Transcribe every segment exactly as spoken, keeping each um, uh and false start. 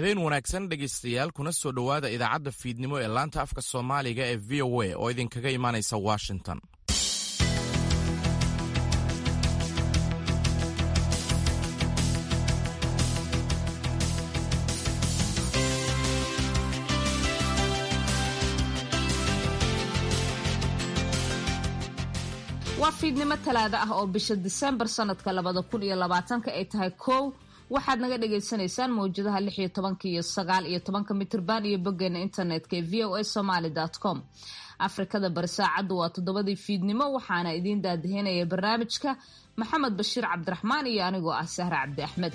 habeen wanaagsan dhegaystayaal kuna soo dhowaada idaacadda fiidnimo ee laanta afka Soomaaliga ee V O A oo idinkaga imaanaysa Washington. waa fiidnimo talaado ah oo bisha December sanadka labada kun iyo labaatanka ay tahay kow. waxaad naga dhageysanaysaan mawjadaha lix iyo tobanka iyo sagaal iyo tobanka mitirban iyo boggeena internetka ee v o a somali dot com. Afrikada bari saacadu waa toddobadii fiidnimo waxaana idiin daadahinaya barnaamijka Maxamed Bashiir Cabdiraxmaan iyo anigoo ah Sahra Cabdi Axmed.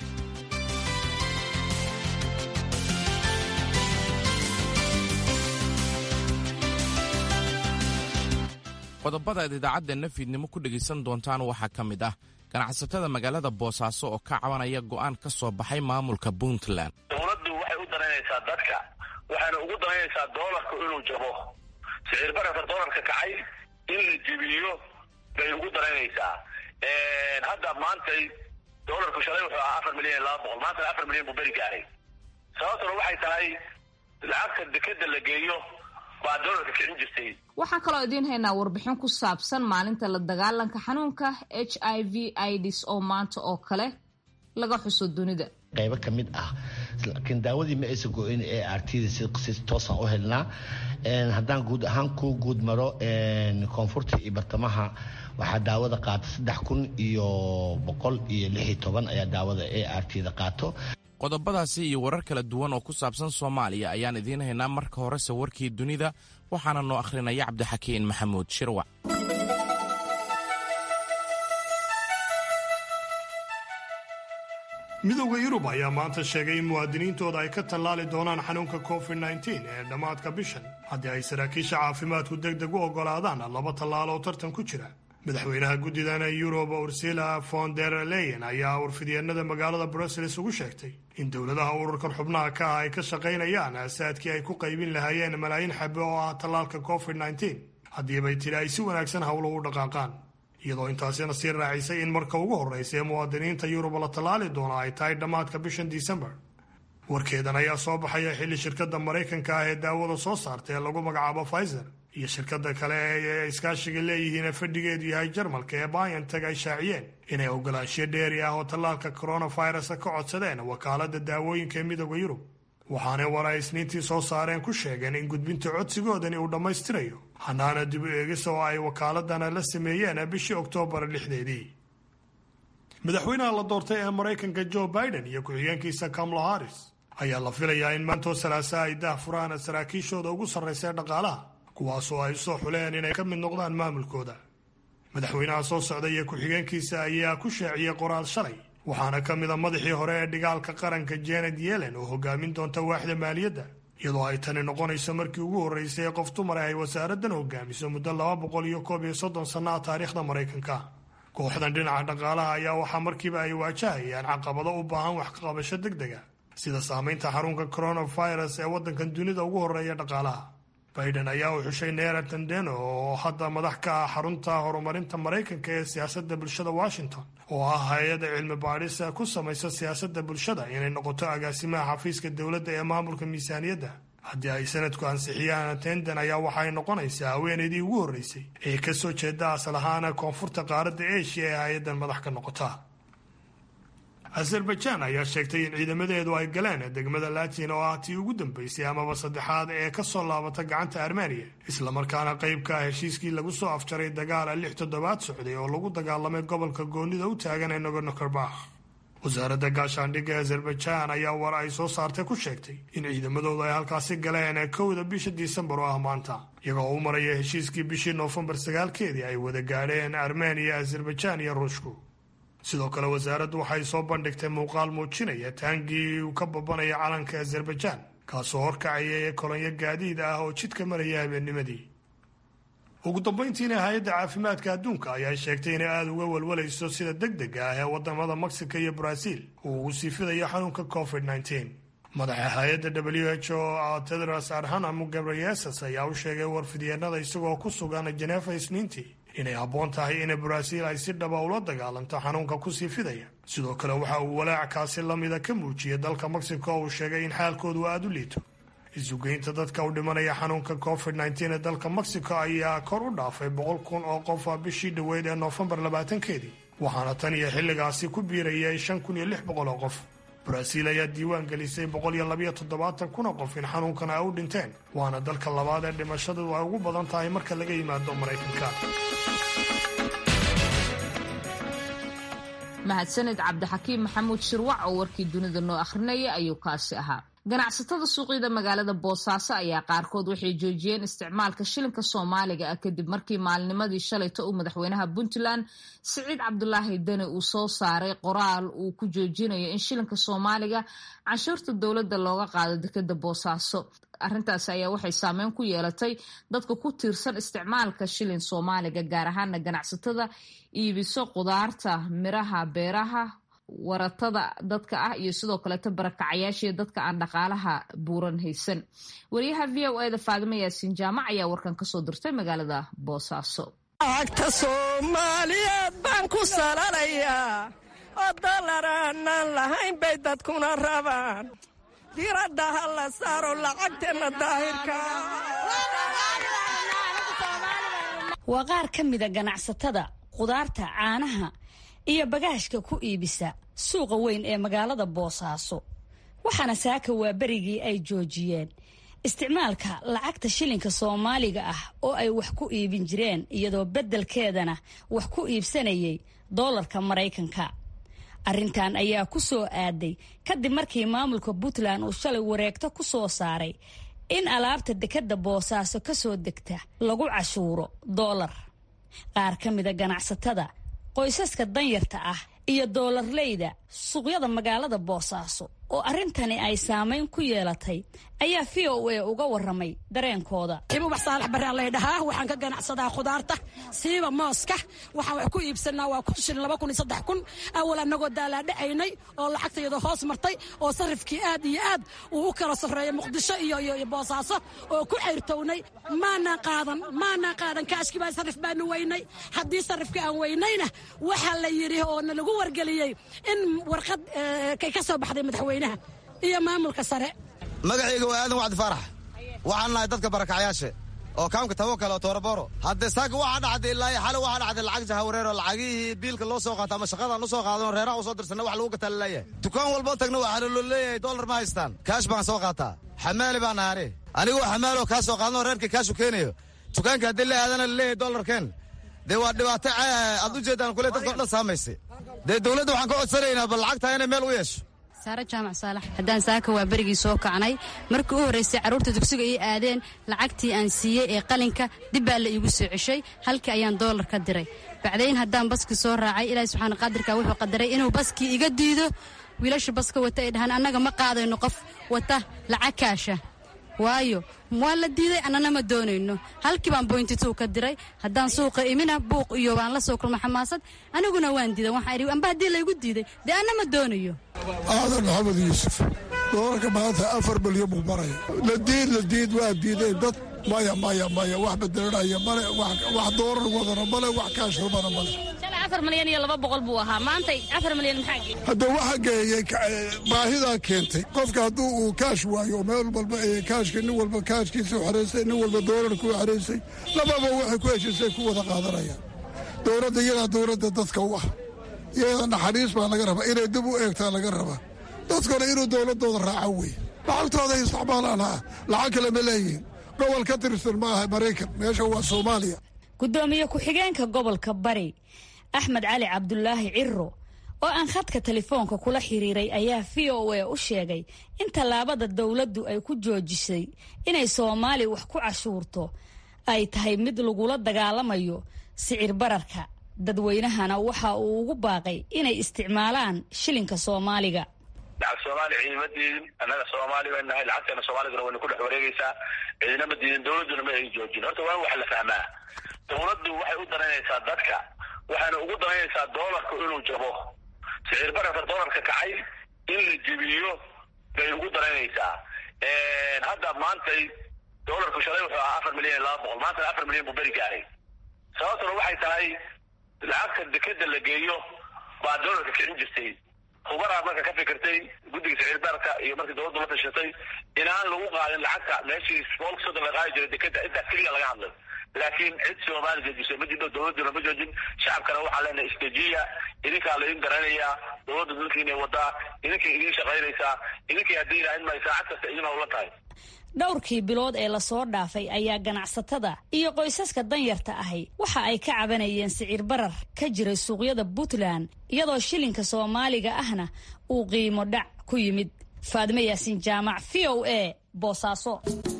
qodobada idaacaddeena fiidnimo ku dhagaysan doontaan waxaa ka mid ah ganacsatada magaalada Boosaaso oo ka cabanaya go'aan ka soo baxay maamulka Puntland. dawladdu waxay u dareynaysaa dadka waxaana ugu dareynaysaa doolarka inuu jabo sicir bararka doolarka kacay in la jibiyo bay ugu dareynaysaa een hadda maanta doolarku shalay wuxuu ahaa afar milyan iyo laba boqol maanta afar milyan buu bari gaaray sababtuna waxay tahay lacagta dekeda la geeyo baa doolarka kicin jirtay. waxaan kaloo idiin haynaa warbixin ku saabsan maalinta la dagaalanka xanuunka H I V AIDS oo maanta oo kale laga xuso dunida. qaybo ka mid ah laakiin daawadii ma aysan go'in ee artida si toos ah u helnaa een haddaan guud ahaan ku guud maro een koonfurta iyo bartamaha waxaa daawada qaata saddex kun iyo boqol iyo lix iyo toban ayaa daawada ee artida qaato. qodobadaasi iyo warar kala duwan oo ku saabsan Soomaaliya ayaan idiin haynaa marka hore sawirkii dunida waxaana noo akhrinaya Cabdixakiin Maxamuud Shirwac. midowga Yurub ayaa maanta sheegay in muwaadiniintooda ay ka tallaali doonaan xanuunka covid nineteen ee dhammaadka bishan haddii ay saraakiisha caafimaadku degdeg u oggolaadaan laba tallaal oo tartan ku jira. madaxweynaha guddidana Yurub Ursula von der Leyen ayaa warfidyeennada magaalada Brussels ugu sheegtay in dowladaha ururkan xubnaha ka ah ay ka shaqaynayaan aasaadkii ay ku qaybin lahaayeen malaayiin xabbo oo ah tallaalka covid nineteen haddii bay tiri ay si wanaagsan howlo u dhaqaaqaan iyadoo intaasina sii raacisay in marka ugu horreysa ee muwaadiniinta Yurub la tallaali doono ay tahay dhammaadka bishan December. warkeedan ayaa soo baxaya xilli shirkadda Maraykanka ah ee daawada soo saartay ee lagu magacaabo Pfizer iyo shirkadda kale ee iskaashiga leeyihiin ee fadhigeedu yahay Jarmalka ee BioNTech ay shaaciyeen inay ogolaansho dheeri ah oo tallaalka coronavirus ka codsadeen wakaaladda daawooyinka ee midowga Yurub waxaana waray isniintii soo saareen ku sheegeen in gudbinta codsigoodani uu dhammaystirayo hanaana dib u eegis oo ay wakaaladana la sameeyeen bishii Oktoobar lixdeedii. madaxweynaha la doortay ee Maraykanka Joe Biden iyo ku-xigeenkiisa Kamala Harris ayaa la filayaa in maanta Salaasaa ay daahfuraan saraakiishooda ugu sarreysa dhaqaalaha kuwaasoo ay soo xuleen inay ka mid noqdaan maamulkooda. madaxweynaha soo socda iyo ku-xigeenkiisa ayaa ku shaaciyay qoraal shalay waxaana ka mid a madaxii hore ee dhigaalka qaranka Janet Yellen oo hogaamin doonta waaxda maaliyadda iyadoo ay tani noqonayso markii ugu horreysay ee qof dumar ay wasaaraddan hogaamiso muddo laba boqol iyo koob iyo soddon sano ah taariikhda Maraykanka. kooxdan dhinaca dhaqaalaha ayaa waxaa markiiba ay waajahayaan caqabado u baahan wax ka qabasho degdeg ah sida saamaynta xarunka coronavirus ee waddankan dunida ugu horreeya dhaqaalaha. Biden ayaa u xushay Neera Tandeno oo hadda madax ka ah xarunta horumarinta Maraykanka ee siyaasadda bulshada Washington oo ah hay'adda cilmi baadhis ku samaysa siyaasadda bulshada inay noqoto agaasimaha xafiiska dowladda ee maamulka miisaaniyadda. haddii ay sanadku ansixiyaan Tandon ayaa waxay noqonaysaa haweeneydii ugu horreysay ee ka soo jeeda asal ahaan koonfurta qaaradda Asia ee hay'addan madax ka noqota. Azerbaijan ayaa sheegtay in ciidamadeedu ay galeen degmada Latin oo ah tii ugu dambeysay amaba saddexaad ee ka soo laabata gacanta Armenia isla markaana qayb ka ah heshiiskii lagu soo afjaray dagaal lix toddobaad socday oo lagu dagaalamay gobolka goonida u taagan ee Nagorno-Karabakh. wasaaradda gaashaandhigga Azerbaijan ayaa war ay soo saartay ku sheegtay in ciidamadoodu ay halkaasi galeen kowda bisha December oo ah maanta iyagoo u maraya heshiiskii bishii November sagaalkeedii ay wada gaadheen Armenia, Azerbaijan iyo Ruushku. sidoo kale wasaaraddu waxay soo bandhigtay muuqaal muujinaya taangii uu ka babanaya calanka Azerbaijan kaasoo horkacaya kolonyo gaadiid ah oo jidka maraya habeennimadii. ugu dambeyntiina hay'adda caafimaadka adduunka ayaa sheegtay inay aada uga walwalayso sida degdega ah ee wadamada Mexico iyo Brazil uu ugu sii fidayo xanuunka covid nineteen. madaxa hay'adda W H O Tedros Adhanom Ghebreyesus ayaa u sheegay warfidyeenada isagoo ku sugan Geneva Isniintii inay habboon tahay in Brazil ay si dhaba ula dagaalanto xanuunka ku sii fidaya. sidoo kale waxa uu walaacaasi la mida ka muujiyay dalka Mexico oo sheegay in xaalkoodu aad u liito. isugeynta dadka u dhimanaya xanuunka covid nineteen ee dalka Mexico ayaa kor u dhaafay boqol kun oo qof bishii dhaweyd ee November labaatankeedii, waxaana tan iyo xilligaasi ku biirayay shan kun iyo lix boqol oo qof. Brazil ayaa diiwaan gelisay boqol iyo laba iyo toddobaatan kun oo qof in xanuunkan ay u dhinteen, waana dalka labaad ee dhimashadu ay ugu badan tahay marka laga yimaado Maraykanka. mahadsanid cabdixakiim maxamuud shirwac oo warkii dunida noo akhrinaya ayuu kaasi ahaa. ganacsatada suuqyada magaalada Boosaaso ayaa qaarkood waxay joojiyeen isticmaalka shilinka Soomaaliga ah kadib markii maalnimadii shalayto uu madaxweynaha Puntland Siciid Cabdulaahi Dane uu soo saaray qoraal uu ku joojinayo in shilinka Soomaaliga canshuurta dowladda looga qaado dekedda Boosaaso. arrintaas ayaa waxay saameyn ku yeelatay dadka ku tiirsan isticmaalka shilin Soomaaliga, gaar ahaan ganacsatada iibiso qudaarta, miraha, beeraha, waratada dadka ah iyo sidoo kale barakacayaasha dadka aan dhaqaalaha buuran haysan. wariyaha V O A da Faadimo Yaasiin Jaamac ayaa warkan ka soo dirtay magaalada Boosaaso. Agta Soomaaliyeed baan ku salalayaa oo doolaraanan lahayn bay dadkuna rabaan, diradda ha la saaro lacagteena daahirka. waa qaar ka mida ganacsatada qudaarta, caanaha iyo bagaashka ku iibisa suuqa weyn ee magaalada Boosaaso, waxaana saaka waa berigii ay joojiyeen isticmaalka lacagta shilinka Soomaaliga ah oo ay wax ku iibin jireen, iyadoo beddelkeedana wax ku iibsanayay doolarka Maraykanka. arrintan ayaa ku soo aaday kadib markii maamulka Puntland uu shalay wareegto ku soo saaray in alaabta dekedda Boosaaso ka soo degta lagu cashuuro doolar. qaar ka mida ganacsatada, qoysaska danyarta ah iyo doolarleyda suuqyada magaalada Boosaaso oo arrintani ay saameyn ku yeelatay ayaa V O A uga waramay dareenkooda. Ibu wax saalax baraan leedahay, waxaan ka ganacsadaa khudaarta siiba mooska, waxaan wax ku iibsanaa waa ku shil laba kun iyo saddex kun awal anagoo daala dhacaynay oo lacagtayada hoos martay oo sarifkii aad iyo aad uu u kala sareeyay Muqdisho iyo iyo Boosaaso oo ku xirtownay maana qaadan maana qaadan kaashkii baa sarif baan weynay. haddii sarifka aan weynayna waxa la yiri oo lagu wargeliyay in warqad kay ka soo baxday madaxweynaha iyo maamulka sare. magacayga waa aadan wacdi farax, waxaan nahay dadka barakacayaasha oo kaamka Tawakal oo Tooraboro. hadda saaka waxa dhacday ilaa xal waxa dhacday lacag jahawareer oo lacagii biilka loo soo qaato ama shaqada loo soo qaado reeraha u soo dirsan wax lagu gataa leeyahay. dukaan walba tagna waxa loo leeyahay dollar ma haystaan, kaash baan soo qaataa, xamaali baan aare anigu xamaalo ka soo qaadno reerka kaash u keenayo dukaanka hadii la aadana leeyahay dollar keen de waa dhibaato aad u jeedaan kule dadka dhan saameysay. de dawladda waxaan ka codsanaynaa bal lacagta inay meel u yeesho. saara jaamac saalax haddaan saaka waa berigii soo kacnay markii u horreysay carruurta dugsiga ay aadeen lacagtii aan siiyey ee qalinka dib baa la iigu soo ceshay, halkii ayaan doolar ka diray. bacdayn haddaan baski soo raacay ilaahay subxaana qaadirka wuxuu qadaray inuu baskii iga diido. wiilasha baska wata ay dhahaan annaga ma qaadayno qof wata lacag kaasha, waayo waa la diiday, annana ma doonayno. halkii baan bointi two ka diray. haddaan suuqa imina buuq iyo waan la soo kulma xamaasad, aniguna waan diiday. waxaan idhi amba haddii laygu diiday dee anna ma doonayo. aadan maxamed yuusuf, doolarka maanta afar bilyan buu maraya. la diid la diid waa diideen dad maya maya maya wax bedelanaya male, wax doolar wadana male, wax kaashubana male. afar milyan iyo laba boqol buu ahaa, maanta afar milyan maxaa geeyey? hadda waxa geeyey baahidaa keentay. qofka hadduu uu kaash waayo meel walba kaashka nin walba kaashkiisa u xareystay, nin walba doolarku u xareystay, lababa waxay ku heshiisay ku wada qaadanayaan. dowladda iyadaa dowladda dadka u ah, iyada naxariis baa laga rabaa, inay dib u eegtaa laga rabaa. dadkuna inuu dowladooda raaco wey, lacagtooda ay isticmaalaan ha lacag kale ma leeyihin. gobol ka tirsan ma aha Maraykan, meesha waa Soomaaliya. gudoomiye ku-xigeenka gobolka Bari Axmed Cali Cabdulaahi Ciro oo aan khadka telefoonka kula xiriiray ayaa V O A u sheegay in tallaabada dowladdu ay ku joojisay inay Soomaali wax ku cashuurto ay tahay mid lagula dagaalamayo sicir bararka, dadweynahana waxa uu ugu baaqay inay isticmaalaan shilinka Soomaaliga. lacag Soomaali ciidamadii annaga Soomaali baan nahay, lacagteena Soomaaliga way ku dhex wareegaysaa, ciidamada diidan dowladuna ma ay joojin. horta waa wax la fahmaa, dowladdu waxay u daranaysaa dadka, waxaana ugu daranaysaa doolarku inuu jabo. sicir bararka doolarka kacay in la jibiyo bay ugu daranaysaa. hadda maanta doolarku shalay wuxuu ahaa afar milyan iyo laba boqol, maanta afar milyan buu beri gaaray. sababtuna waxay tahay lacagta dekeda la geeyo baa doolarka kicin jirtay khubaraad marka ka fikirtay guddiga sicir bararka iyo markii dowladdu la tashatay inaan lagu qaadin lacagta meeshii boqolka soddon la qaadi jiray dekeda intaas keliya laga hadlay laakiin cid soomaali joojisay ma jirto dowladduna ma joojin shacabkana waxaa leenahay istajiya idinkaa laydin garanayaa dowladda dalkiinay wadaa idinkay idin shaqaynaysaa idinkay haddii ilaahin may saacad kasta idin howla tahay dhowrkii bilood ee lasoo dhaafay ayaa ganacsatada iyo qoysaska danyarta ahi waxa ay ka cabanayeen sicir barar ka jiray suuqyada puntland iyadoo shilinka soomaaliga ahna uu qiimo dhac ku yimid. faadime yaasiin jaamac, v o a, boosaaso.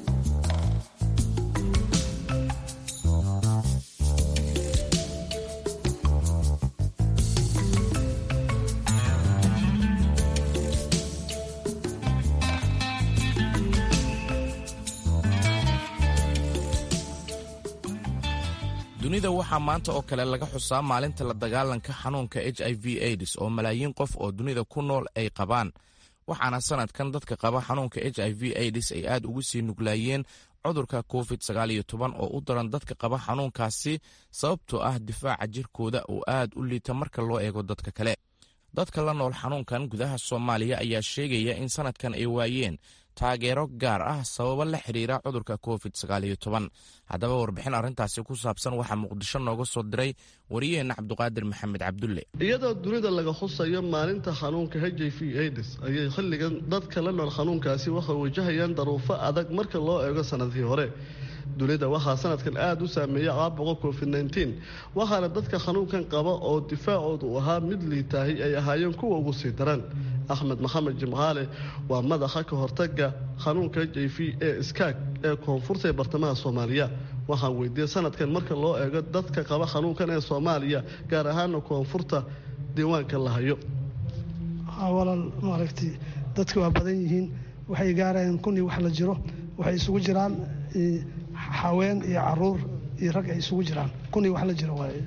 dunida waxaa maanta oo kale laga xusaa maalinta la dagaalanka xanuunka h i v aids oo malaayiin qof oo dunida ku nool ay qabaan, waxaana sanadkan dadka qaba xanuunka h i v aids ay aad ugu sii nuglaayeen cudurka covid sagaal iyo toban oo u daran dadka qaba xanuunkaasi sababtoo ah difaaca jirkooda oo aad u liita marka loo eego dadka kale. dadka la nool xanuunkan gudaha Soomaaliya ayaa sheegaya in sanadkan ay waayeen taageero gaar ah sababo la xiriira cudurka covid sagaal iyo toban. haddaba warbixin arrintaasi ku saabsan waxaa Muqdisho nooga soo diray wariyaheena Cabduqaadir Maxamed Cabdulle. iyadoo dunida laga xusayo maalinta xanuunka H I V AIDS ayay xilligan dadka la nool xanuunkaasi waxay wajahayaan daruufo adag marka loo eego sanadkii hore. dunida waxaa sanadkan aad u saameeyay caabuqa covid nineteen waxaana dadka xanuunkan qaba oo difaacoodu u ahaa mid liitaahay ay ahaayeen kuwa ugu sii daran. axmed maxamed jimcaale waa madaxa ka hortaga xanuunka H I V ee iskaag ee koonfurta ee bartamaha Soomaaliya. waxaan weydiiyay sanadkan marka loo eego dadka qaba xanuunkan ee Soomaaliya gaar ahaan koonfurta diiwaanka la hayo. awalal maaragtay dadku waa badan yihiin, waxay gaarayaan kun iyo wax la jiro, waxay isugu jiraan haween iyo caruur iyo rag ay isugu jiraan kun iyo wax la jiro waay.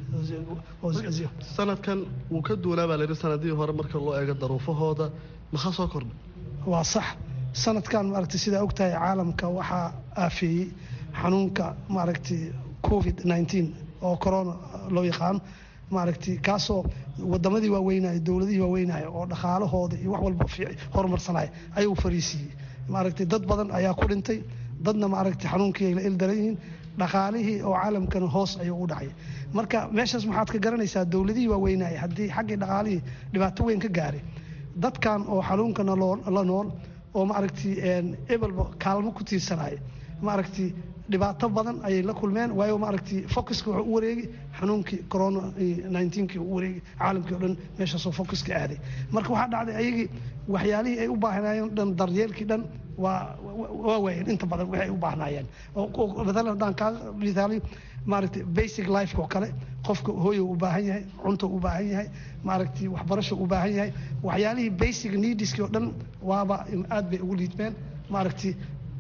sanadkan wuu ka duunaabaa la yidhi sanadihii hore marka loo eego daruufahooda maxaa soo kordhay? waa sax, sanadkan maaragtay sidaa ogtahay caalamka waxaa aafeeyey xanuunka maaragtay covid nineteen oo corona loo yaqaan maaragtay kaasoo wadamadii waaweynaya dowladihii waaweynaya oo dhaqaalahooda iyo wax walba horumarsanaya ayuu fariisiiyey. maaragtay dad badan ayaa ku dhintay, dadna maaragtay xanuunkii ay la ildaran yihiin, dhaqaalihii oo caalamkana hoos ayuu u dhacay. marka meeshaas maxaad ka garanaysaa dowladihii waaweynaya haddii xaggii dhaqaalihii dhibaato weyn ka gaaray, dadkan oo xanuunkana la nool oo maaragtay ebelba kaalmo ku tiirsanaya maaragtay dhibaato badan ayay la kulmeen, waayo maaragtay focuska wuxuu u wareegi xanuunkii corona nineteenkii u wareegi caalamkii oo dhan meeshaasoo focuska aaday. marka waxaa dhacday ayagii waxyaalihii ay u baahnaayeen dhan daryeelkii dhan waa waa waayeen inta badan waxay u baahnaayeen. matalan haddaan kaa misaaliyo maaragtay basic life oo kale qofka hooyo u baahan yahay, cunto u baahan yahay, maaragtay waxbarasho u baahan yahay, waxyaalihii basic needskii oo dhan waaba aad bay ugu liidmeen maaragtay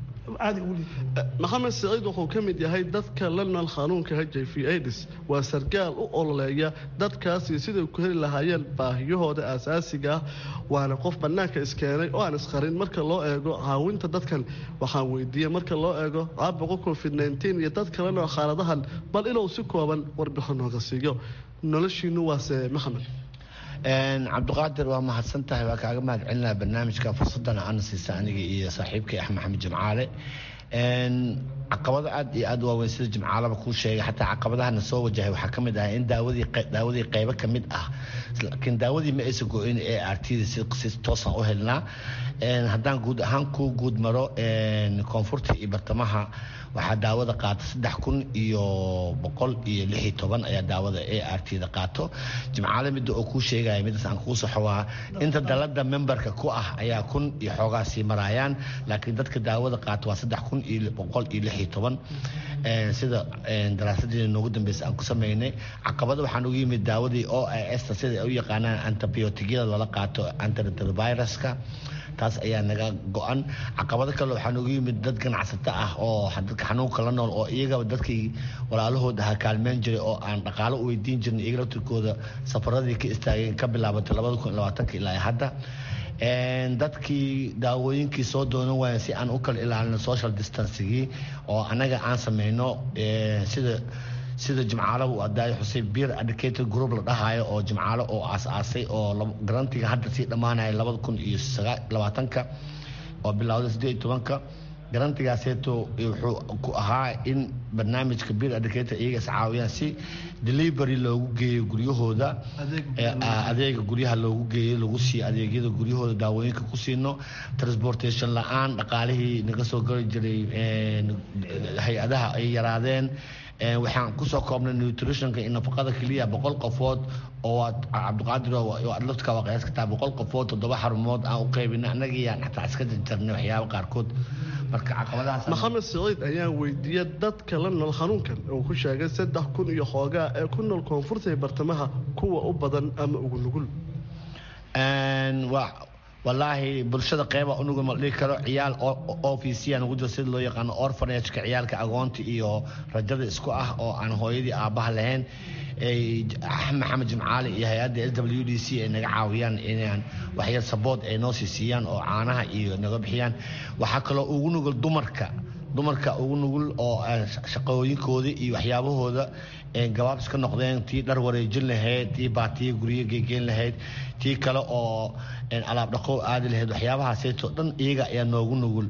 maxamed saciid wuxuu ka mid yahay dadka la nool xanuunka H I V AIDS. waa sarkaal u ololeeya dadkaasi siday ku heli lahaayeen baahiyahooda aasaasiga ah, waana qof bannaanka iskeenay oo aan isqarin marka loo eego caawinta dadkan. waxaan weydiiyey marka loo eego caabuqa covid nineteen iyo dadka la nool xaaladahan bal inuu si kooban warbixin nooga siiyo. noloshiinu waase maxamed? cabduqaadir waa mahadsan tahay, waa kaaga mahad celinaa barnaamijka fursadana aana siisa aniga iyo saaxiibkay axmed maxamed jimcaale. caqabado aad iyo aad waaweyn sida jimcaalaba kuu sheegay, xataa caqabadahana soo wajahay waxaa ka mid ah in daawadii daawadii qaybo ka mid ah, laakiin daawadii ma aysan go-in ee artida si toosan u helnaa. haddaan guud ahaan kuu guud maro koonfurta iyo bartamaha waxaa daawada qaata saddex kun iyo boqol iyo lix iyo toban ayaa daawada ee artida qaato. jimcaale midda oo kuu sheegaya midaas aan kuu saxo waa inta dalada memberka ku ah ayaa kun iyo xoogaa sii maraayaan, laakiin dadka daawada qaato waa saddex kun iyo boqol iyo lix iyo toban sida daraasadii noogu dambeysay aan ku sameynay. caqabada waxaan ugu yimid daawadii O I S ta sida ay u yaqaanaan antibiotigyada lala qaato antiretroviruska, taas ayaa naga go-an. caqabado kale waxaa noogu yimid dad ganacsato ah oo dadka xanuunka la nool oo iyagaba dadkii walaalahooda aha kaalmeyn jiray oo aan dhaqaalo u weydiin jirin, iyaga laftirkooda safaradii ka istaageen ka bilaabatay labada kun iyo labaatanka ilaa hadda. dadkii daawooyinkii soo doonan waayeen si aan u kala ilaalino social distancegii oo anaga aan sameyno sida sida jimcaalo uu adaayo xuseen beer educated group la dhahayo oo jimcaalo oo aas-aasay oo garantiga hadda sii dhammaanaya labada kun iyo labaatanka oo bilowda siddeed iyo tobanka garantigaaseeto wuxuu ku ahaa in barnaamijka beer educated iyaga is caawiyaan si delivery loogu geeyo guryahooda adeega guryaha loogu geeyo lagu siiyo adeegyada guryahooda daawooyinka ku siino transportation la-aan dhaqaalihii naga soo gari jiray hay-adaha ay yaraadeen waxaan kusoo koobnay nutritionka iyo nafaqada keliya boqol qofood oo cabdiqaadir adlaftka waa qiyaas kartaa boqol qofood toddoba xarumood aan u qaybinay annagiyaan xataa iska jarjarnay waxyaaba qaarkood marka caqabadahaas maxamed saciid ayaan weydiiyey dadka la nool xanuunkan oo ku sheegay saddex kun iyo xoogaa ee ku nool koonfurta ee bartamaha kuwa u badan ama ugu nugul wallaahi bulshada qeyba unugu ma dhihi karo ciyaal ofisiyan ugu jiro sida loo yaqaano orfanageka ciyaalka agoonta iyo rajada isku ah oo aan hooyadii aabbaha lahayn maxamed jimcaali iyo hay-adda s w d c ay naga caawiyaan inaan waxyar sabood ay noo sii siiyaan oo caanaha iyo naga bixiyaan waxaa kaloo ugu nugul dumarka dumarka ugu nugul oo shaqooyinkooda iyo waxyaabahooda gabaab iska noqdeen tii dhar wareejin lahayd tii baatiya guryo geegeyn lahayd tii kale oo alaab dhaqow aadi lahayd waxyaabahaaseytoo dhan iyaga ayaa noogu nugul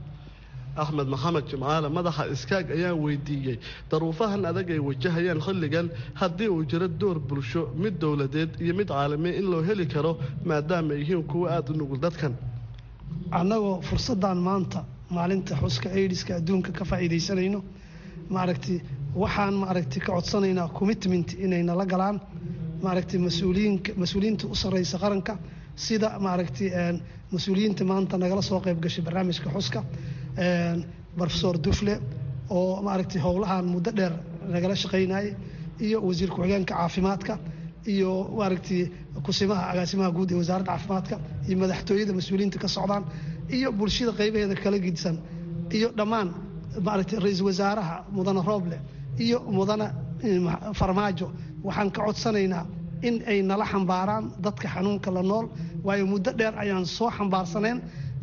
axmed maxamed jimcaale madaxa iskaag ayaan weydiiyey daruufahan adag ay wajahayaan xilligan haddii uu jiro door bulsho mid dowladeed iyo mid caalami in loo heli karo maadaama ay yihiin kuwo aada u nugul dadkan annagoo fursaddan maanta maalinta xuska aidiska adduunka ka faa'iidaysanayno maaragtay waxaan maaragtay ka codsanaynaa commitment inay nala galaan maaragtay mas-uuliyiinka mas-uuliyiinta u sarreysa qaranka sida maaragtay mas-uuliyiinta maanta nagala soo qayb gashay barnaamijka xuska professor dufle oo maaragtay howlahan muddo dheer nagala shaqaynayay iyo wasiir ku-xigeenka caafimaadka iyo maaragtay kusimaha agaasimaha guud ee wasaaradda caafimaadka iyo madaxtooyada mas-uuliyiinta ka socdaan iyo bulshada qaybaheeda kala gidsan iyo dhammaan maaragtay ra-iisul wasaaraha mudane rooble iyo mudane farmaajo waxaan ka codsanaynaa in ay nala xambaaraan dadka xanuunka la nool waayo muddo dheer ayaan soo xambaarsaneen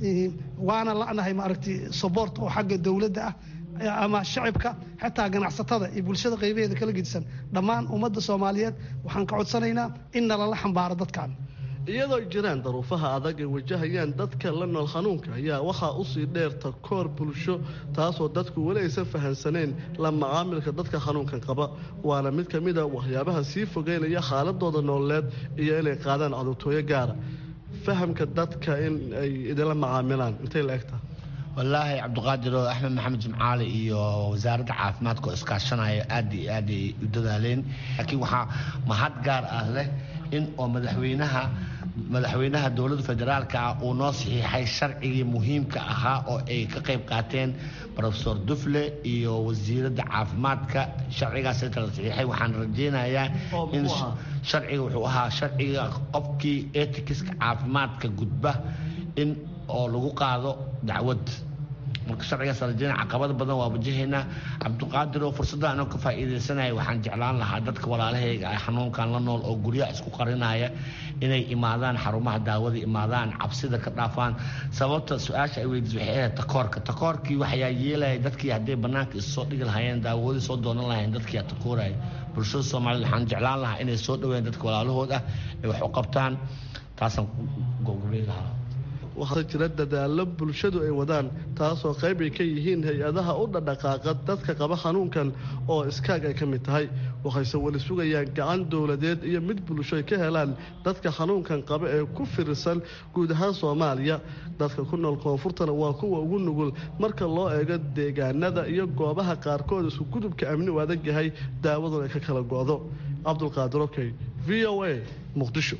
waana la'nahay maaragtay support oo xagga dowladda ah ama shacibka xataa ganacsatada iyo bulshada qaybaheeda kala gedisan dhammaan ummadda soomaaliyeed waxaan ka codsanaynaa in nalala xambaaro dadkan iyadoo jiraan daruufaha adag ay wajahayaan dadka la nool xanuunka ayaa waxaa usii dheerta koor bulsho taasoo dadku weli aysan fahansaneen la macaamilka dadka xanuunkan qaba waana mid ka mid a waxyaabaha sii fogeynaya xaaladooda nololeed iyo inay qaadaan codurtooyo gaara fahamka dadka in ay idinla macaamilaan intay la egtaa wallaahi cabdiqaadir oo axmed maxamed jimcaali iyo wasaaradda caafimaadka oo iskaashanaya aad iyo aad ay u dadaaleen laakiin waxaa mahad gaar ah leh in oo madaxweynaha madaxweynaha dowladda federaalka ah uu noo saxiixay sharcigii muhiimka ahaa oo ay ka qayb qaateen professor dufle iyo wasiiradda caafimaadka sharcigaas inta la saxiixay waxaan rajaynayaa in sharciga wuxuu ahaa sharciga qofkii etikiska caafimaadka gudba in oo lagu qaado dacwad marka sharcigaas rajayna caqabado badan waa wajahaynaa cabdiqaadir oo fursadda anoo ka faa'iidaysanaya waxaan jeclaan lahaa dadka walaalahayga ah xanuunkan la nool oo guryaha isku qarinaya inay imaadaan xarumaha daawada imaadaan cabsida ka dhaafaan sababta su-aasha ay weydiis waxay ahayd takoorka takoorkii waxayaa yeelaya dadkii hadday bannaanka issoo dhigi lahaayeen daawadii soo doonan lahayen dadkii aa takooraya bulshada soomaaliyed waxaan jeclaan lahaa inay soo dhaweeyaan dadka walaalahood ah ay wax u qabtaan taasaan gogobay lahaa waxaa jira dadaalo bulshadu ay wadaan taasoo qayb ay ka yihiin hay-adaha u dhadhaqaaqa dadka qaba xanuunkan oo iskaag ay ka mid tahay waxayse weli sugayaan gacan dowladeed iyo mid bulsho ay ka helaan dadka xanuunkan qaba ee ku firirsan guud ahaan soomaaliya dadka ku nool koonfurtana waa kuwa ugu nugul marka loo eego deegaanada iyo goobaha qaarkood isku gudubka amni u adag yahay daawaduna ay ka kala go'do cabdulqaadir okey v o a muqdisho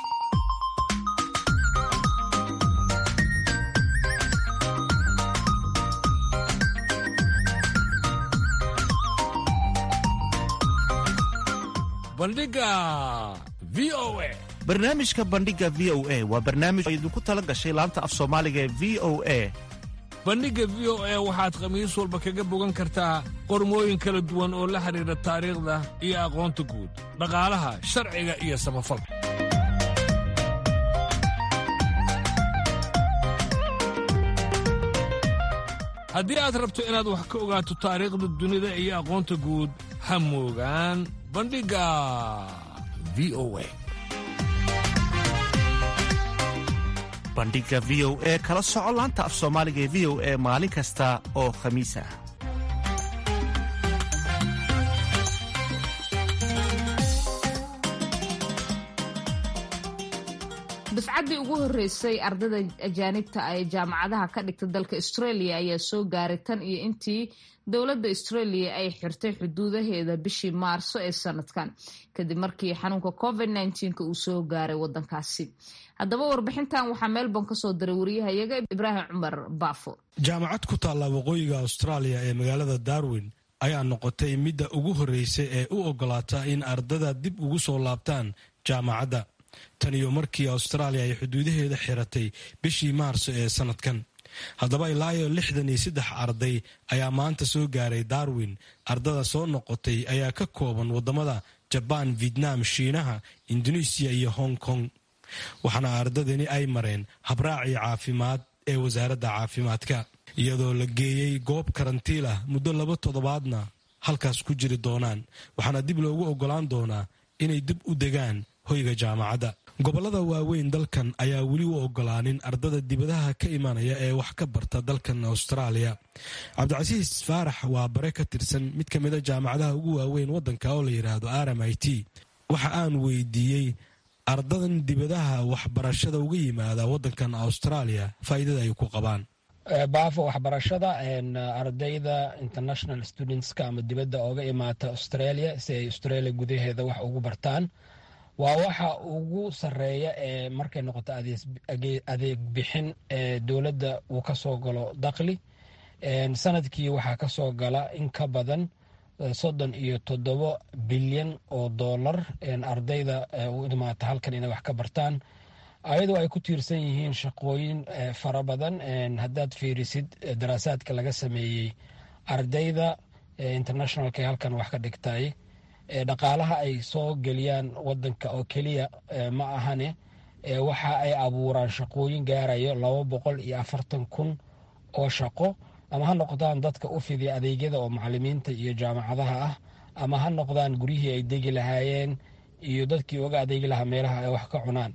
barnaamijka bandhiga v o a waa barnaamij idinku tala gashay laanta af soomaaliga ee v o a bandhigga v o a waxaad khamiis walba kaga bogan kartaa qormooyin kala duwan oo la xidhiidha taariikhda iyo aqoonta guud dhaqaalaha sharciga iyo samafalka haddii aad rabto inaad wax ka ogaato taariikhda dunida iyo aqoonta guud ha moogaan bandhigga v o a. bandhigga v o e kala soco laanta af soomaaliga ee v o e maalin kasta oo khamiis ah. dafcaddii ugu horreysay ardayda ajaanibta ee jaamacadaha ka dhigta dalka australia ayaa soo gaaray tan iyo intii dowladda australia ay xirtay xuduudaheeda bishii maarso ee sanadkan kadib markii xanuunka covid nneteen-ka uu soo gaaray wadankaasi. haddaba warbixintan waxaa melbourne ka soo diray wariyahayaga ibraahim cumar baafo. jaamacad ku taalla waqooyiga australia ee magaalada darwin ayaa noqotay midda ugu horreysay ee u ogolaata in ardada dib ugu soo laabtaan jaamacadda tan iyo markii australia ay xuduudaheeda xiratay bishii maarso ee sanadkan. haddaba ilaa iyo lixdan iyo saddex arday ayaa maanta soo gaaray darwin. ardada soo noqotay ayaa ka kooban wadamada jabaan, vietnam, shiinaha, indonesiya iyo hong kong. waxaana ardadani ay mareen habraacii caafimaad ee wasaaradda caafimaadka iyadoo la geeyey goob karantiil ah muddo laba toddobaadna halkaas ku jiri doonaan. waxaana dib loogu ogolaan doonaa inay dib u degaan hoyga jaamacadda. gobollada waaweyn dalkan ayaa weli u ogolaanin ardada dibadaha ka imanaya ee wax ka barta dalkan australia. cabdicasiis faarax waa bare ka tirsan mid ka mida jaamacadaha ugu waaweyn waddanka oo la yidhaahdo r m i t. waxa aan weydiiyey ardadan dibadaha waxbarashada uga yimaada waddankan australia faa'iidada ay ku qabaan. baafo waxbarashada ardayda international studentska ama dibadda ooga imaata australia si ay australia gudaheeda wax ugu bartaan waa waxa ugu sarreeya ee markay noqoto adeeg bixin ee dowladda uu ka soo galo dakhli. sanadkii waxaa ka soo gala in ka badan soddon iyo toddobo bilyan oo dollar ardayda u imaata halkan inay wax ka bartaan ayadoo ay ku tiirsan yihiin shaqooyin fara badan. haddaad fiirisid daraasaadka laga sameeyey ardayda internationalka ee halkan wax ka dhigtay dhaqaalaha ay soo geliyaan wadanka oo keliya ma ahane waxa ay abuuraan shaqooyin gaarayo laba boqol iyo afartan kun oo shaqo, ama ha noqdaan dadka u fidiya adeegyada oo macalimiinta iyo jaamacadaha ah, ama ha noqdaan guryihii ay degi lahaayeen iyo dadkii uga adeegi lahaa meelaha ay wax ka cunaan.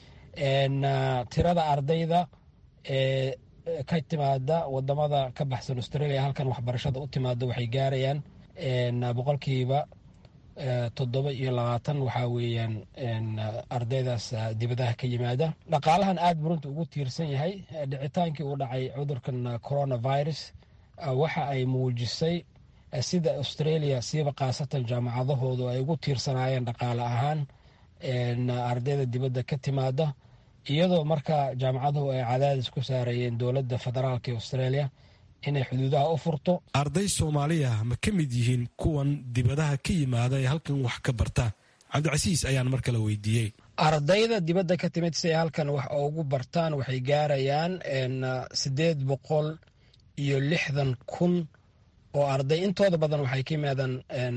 tirada ardayda ee ka timaada wadamada ka baxsan australia halkan waxbarashada u timaada waxay gaarayaan boqolkiiba toddoba iyo labaatan waxaa weeyaan ardaydaas dibadaha ka yimaada. dhaqaalahan aad burunta ugu tiirsan yahay. dhicitaankii uu dhacay cudurkan coronavirus waxa ay muujisay sida australia siiba khaasatan jaamacadahoodu ay ugu tiirsanaayeen dhaqaale ahaan ardayda dibadda ka timaada, iyadoo markaa jaamacaduhu ay cadaadis ku saarayeen dowladda federaalka ee australia inay xuduudaha u furto. arday soomaaliya ma ka mid yihiin kuwan dibadaha ka yimaada ee halkan wax ka barta? cabdicasiis ayaan mar kale weydiiyey. ardayda dibadda ka timid si ay halkan wax ugu bartaan waxay gaarayaan siddeed boqol iyo lixdan kun oo arday. intooda badan waxay ka yimaadaan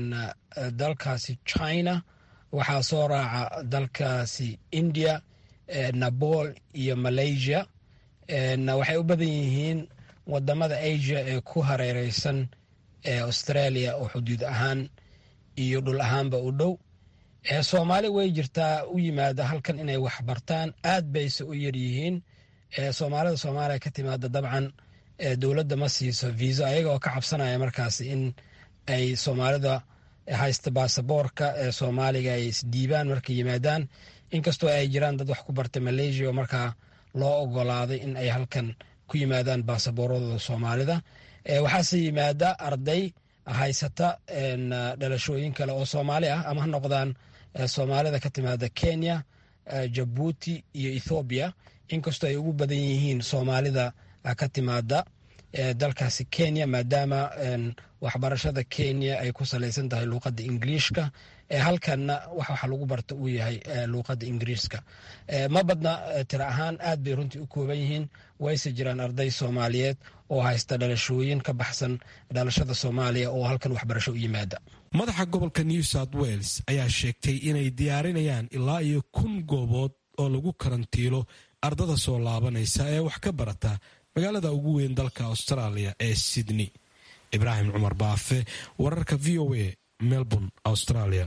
dalkaasi china, waxaa soo raaca dalkaasi india, nepal iyo malaysia. waxay u badan yihiin wadamada asia ee ku hareereysan ee australia oo xuduud ahaan iyo dhul ahaanba u dhow. soomaali way jirtaa u yimaada halkan inay wax bartaan, aad bayse u yaryihiin. soomaalida soomaaliya ka timaada dabcan dowladda ma siiso viisa ayaga oo ka cabsanaya markaasi in ay soomaalida haysta baasaboorka ee soomaaliga ay isdiibaan markay yimaadaan, inkastoo ay jiraan dad wax ku barta malaysia oo markaa loo ogolaaday in ay halkan ku yimaadaan baasaboorradooda soomaalida. waxaase yimaada arday haysata dhalashooyin kale oo soomaali ah, ama ha noqdaan soomaalida ka timaada kenya, jabuuti iyo ethoobiya, inkastoo ay ugu badan yihiin soomaalida ka timaada dalkaasi kenya, maadaama waxbarashada kenya ay ku salaysan tahay luuqadda ingiliishka. halkanna waxa lagu barta uu yahay luuqadda ingiriiska. ma badna tiro ahaan, aad bay runtii u kooban yihiin. wayse jiraan arday soomaaliyeed oo haysta dhalashooyin ka baxsan dhalashada soomaaliya oo halkan waxbarasho u yimaada. madaxa gobolka new south wales ayaa sheegtay inay diyaarinayaan ilaa iyo kun goobood oo lagu karantiilo ardada soo laabanaysa ee wax ka barata magaalada ugu weyn dalka australia ee sydney. ibraahim cumar baafe, wararka v o a, melbourne, australia.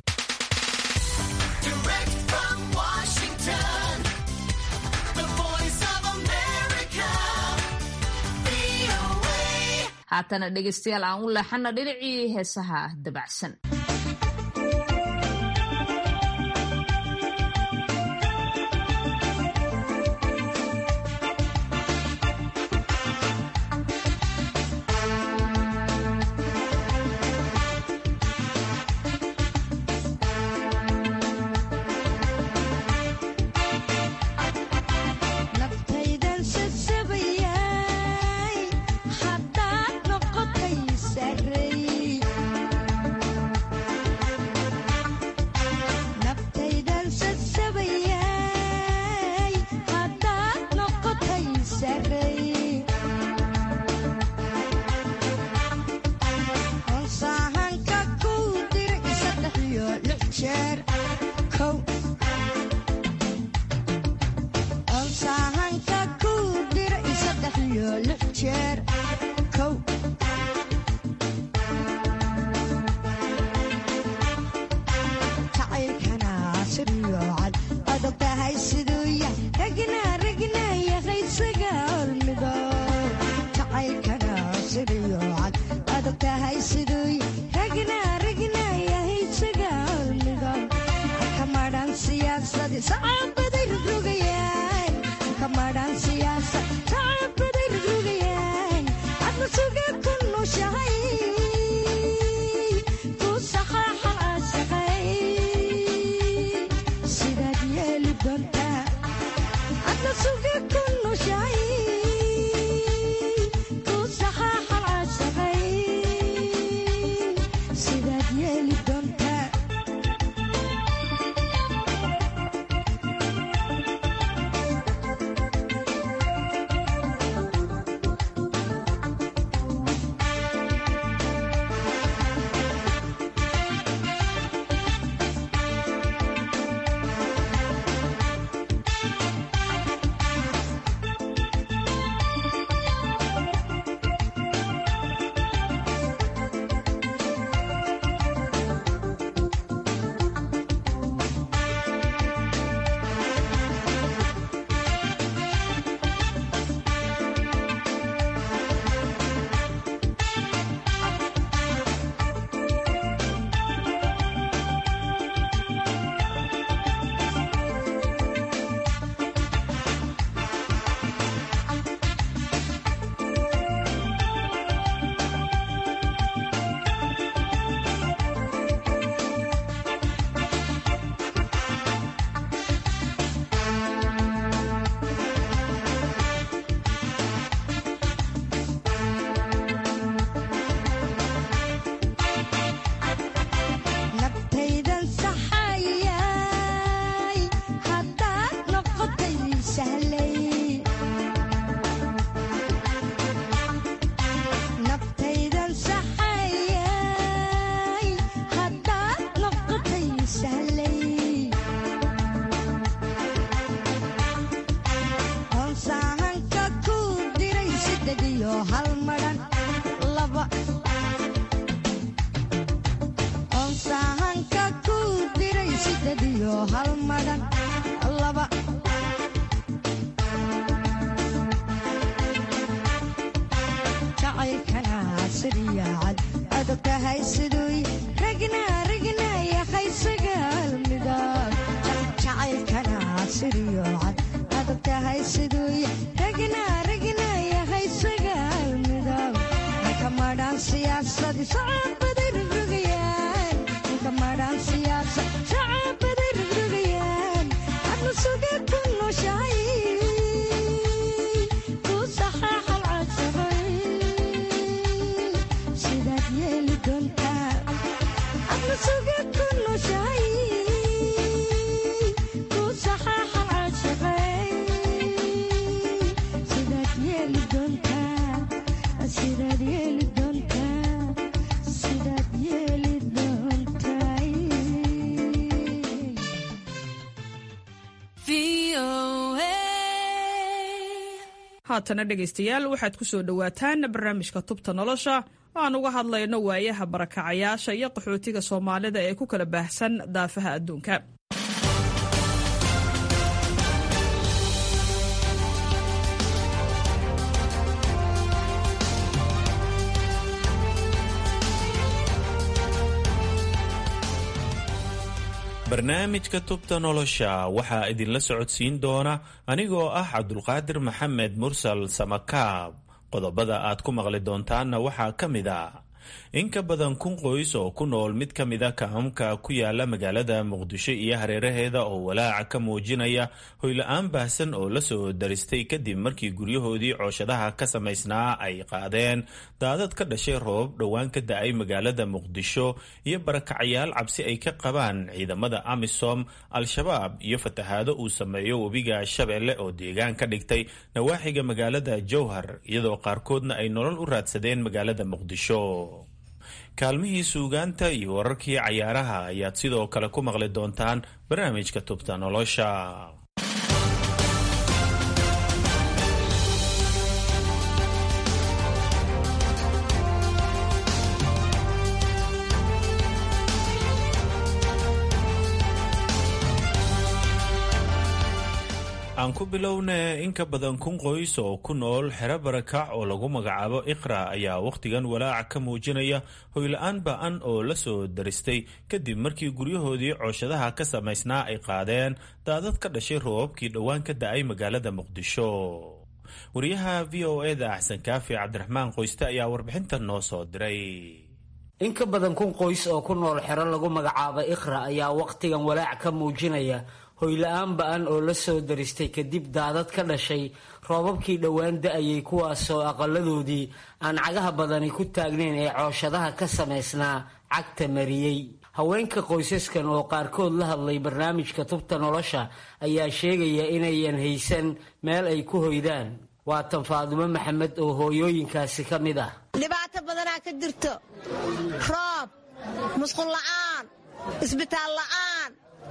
haatana dhegaystayaal aan u leexana dhinacii heesaha dabacsan. haatana dhegaystayaal waxaad ku soo dhowaataan barnaamijka tubta nolosha aan uga hadlayno waayaha barakacayaasha iyo qaxootiga soomaalida ee ku kala baahsan daafaha adduunka. barnaamijka tubta nolosha waxaa idinla socodsiin doona anigoo ah cabdulqaadir maxamed mursal samakaab. qodobada aad ku maqli doontaanna waxaa ka mid a in ka badan kun qoys oo ku nool mid ka mid a kaamka ku yaala magaalada muqdisho iyo hareeraheeda oo walaaca ka muujinaya hoyla-aan baahsan oo la soo daristay kadib markii guryahoodii cooshadaha ka samaysnaa ay qaadeen daadad ka dhashay roobab dhowaan ka da-ay magaalada muqdisho iyo barakacayaal cabsi ay ka qabaan ciidamada amisom, al-shabaab iyo fatahaado uu sameeyo webiga shabeelle oo deegaan ka dhigtay nawaaxiga magaalada jowhar iyadoo qaarkoodna ay nolol u raadsadeen magaalada muqdisho. kaalmihii suugaanta iyo wararkii cayaaraha ayaad sidoo kale ku maqli doontaan barnaamijka tubta nolosha. aan ku bilowne in ka badan kun qoys oo ku nool xero barakac oo lagu magacaabo iqra ayaa wakhtigan walaaca ka muujinaya hoyla-aan ba-an oo la soo daristay kadib markii guryahoodii cooshadaha ka samaysnaa ay qaadeen daadad ka dhashay roobabkii dhowaan ka da-ay magaalada muqdisho. wariyaha v o eda axsan kaafi cabdiraxmaan qoyste ayaa warbixintan noo soo diray. in ka badan kun qoys oo ku nool xero lagu magacaabo iqra ayaa wakhtigan walaac ka muujinaya hoyla-aan ba-an oo la soo daristay kadib daadad ka dhashay roobabkii dhowaan da-ayay kuwaasoo aqaladoodii aan cagaha badani ku taagnayn ee cooshadaha ka samaysnaa cagta mariyey. haweenka qoysaskan oo qaarkood la hadlay barnaamijka tubta nolosha ayaa sheegaya inayan haysan meel ay ku hoydaan. waa tan faadumo maxamed oo hooyooyinkaasi ka mid ah. dhibaato badanaa ka jirto, roob, musqul la-aan, isbitaal la-aan,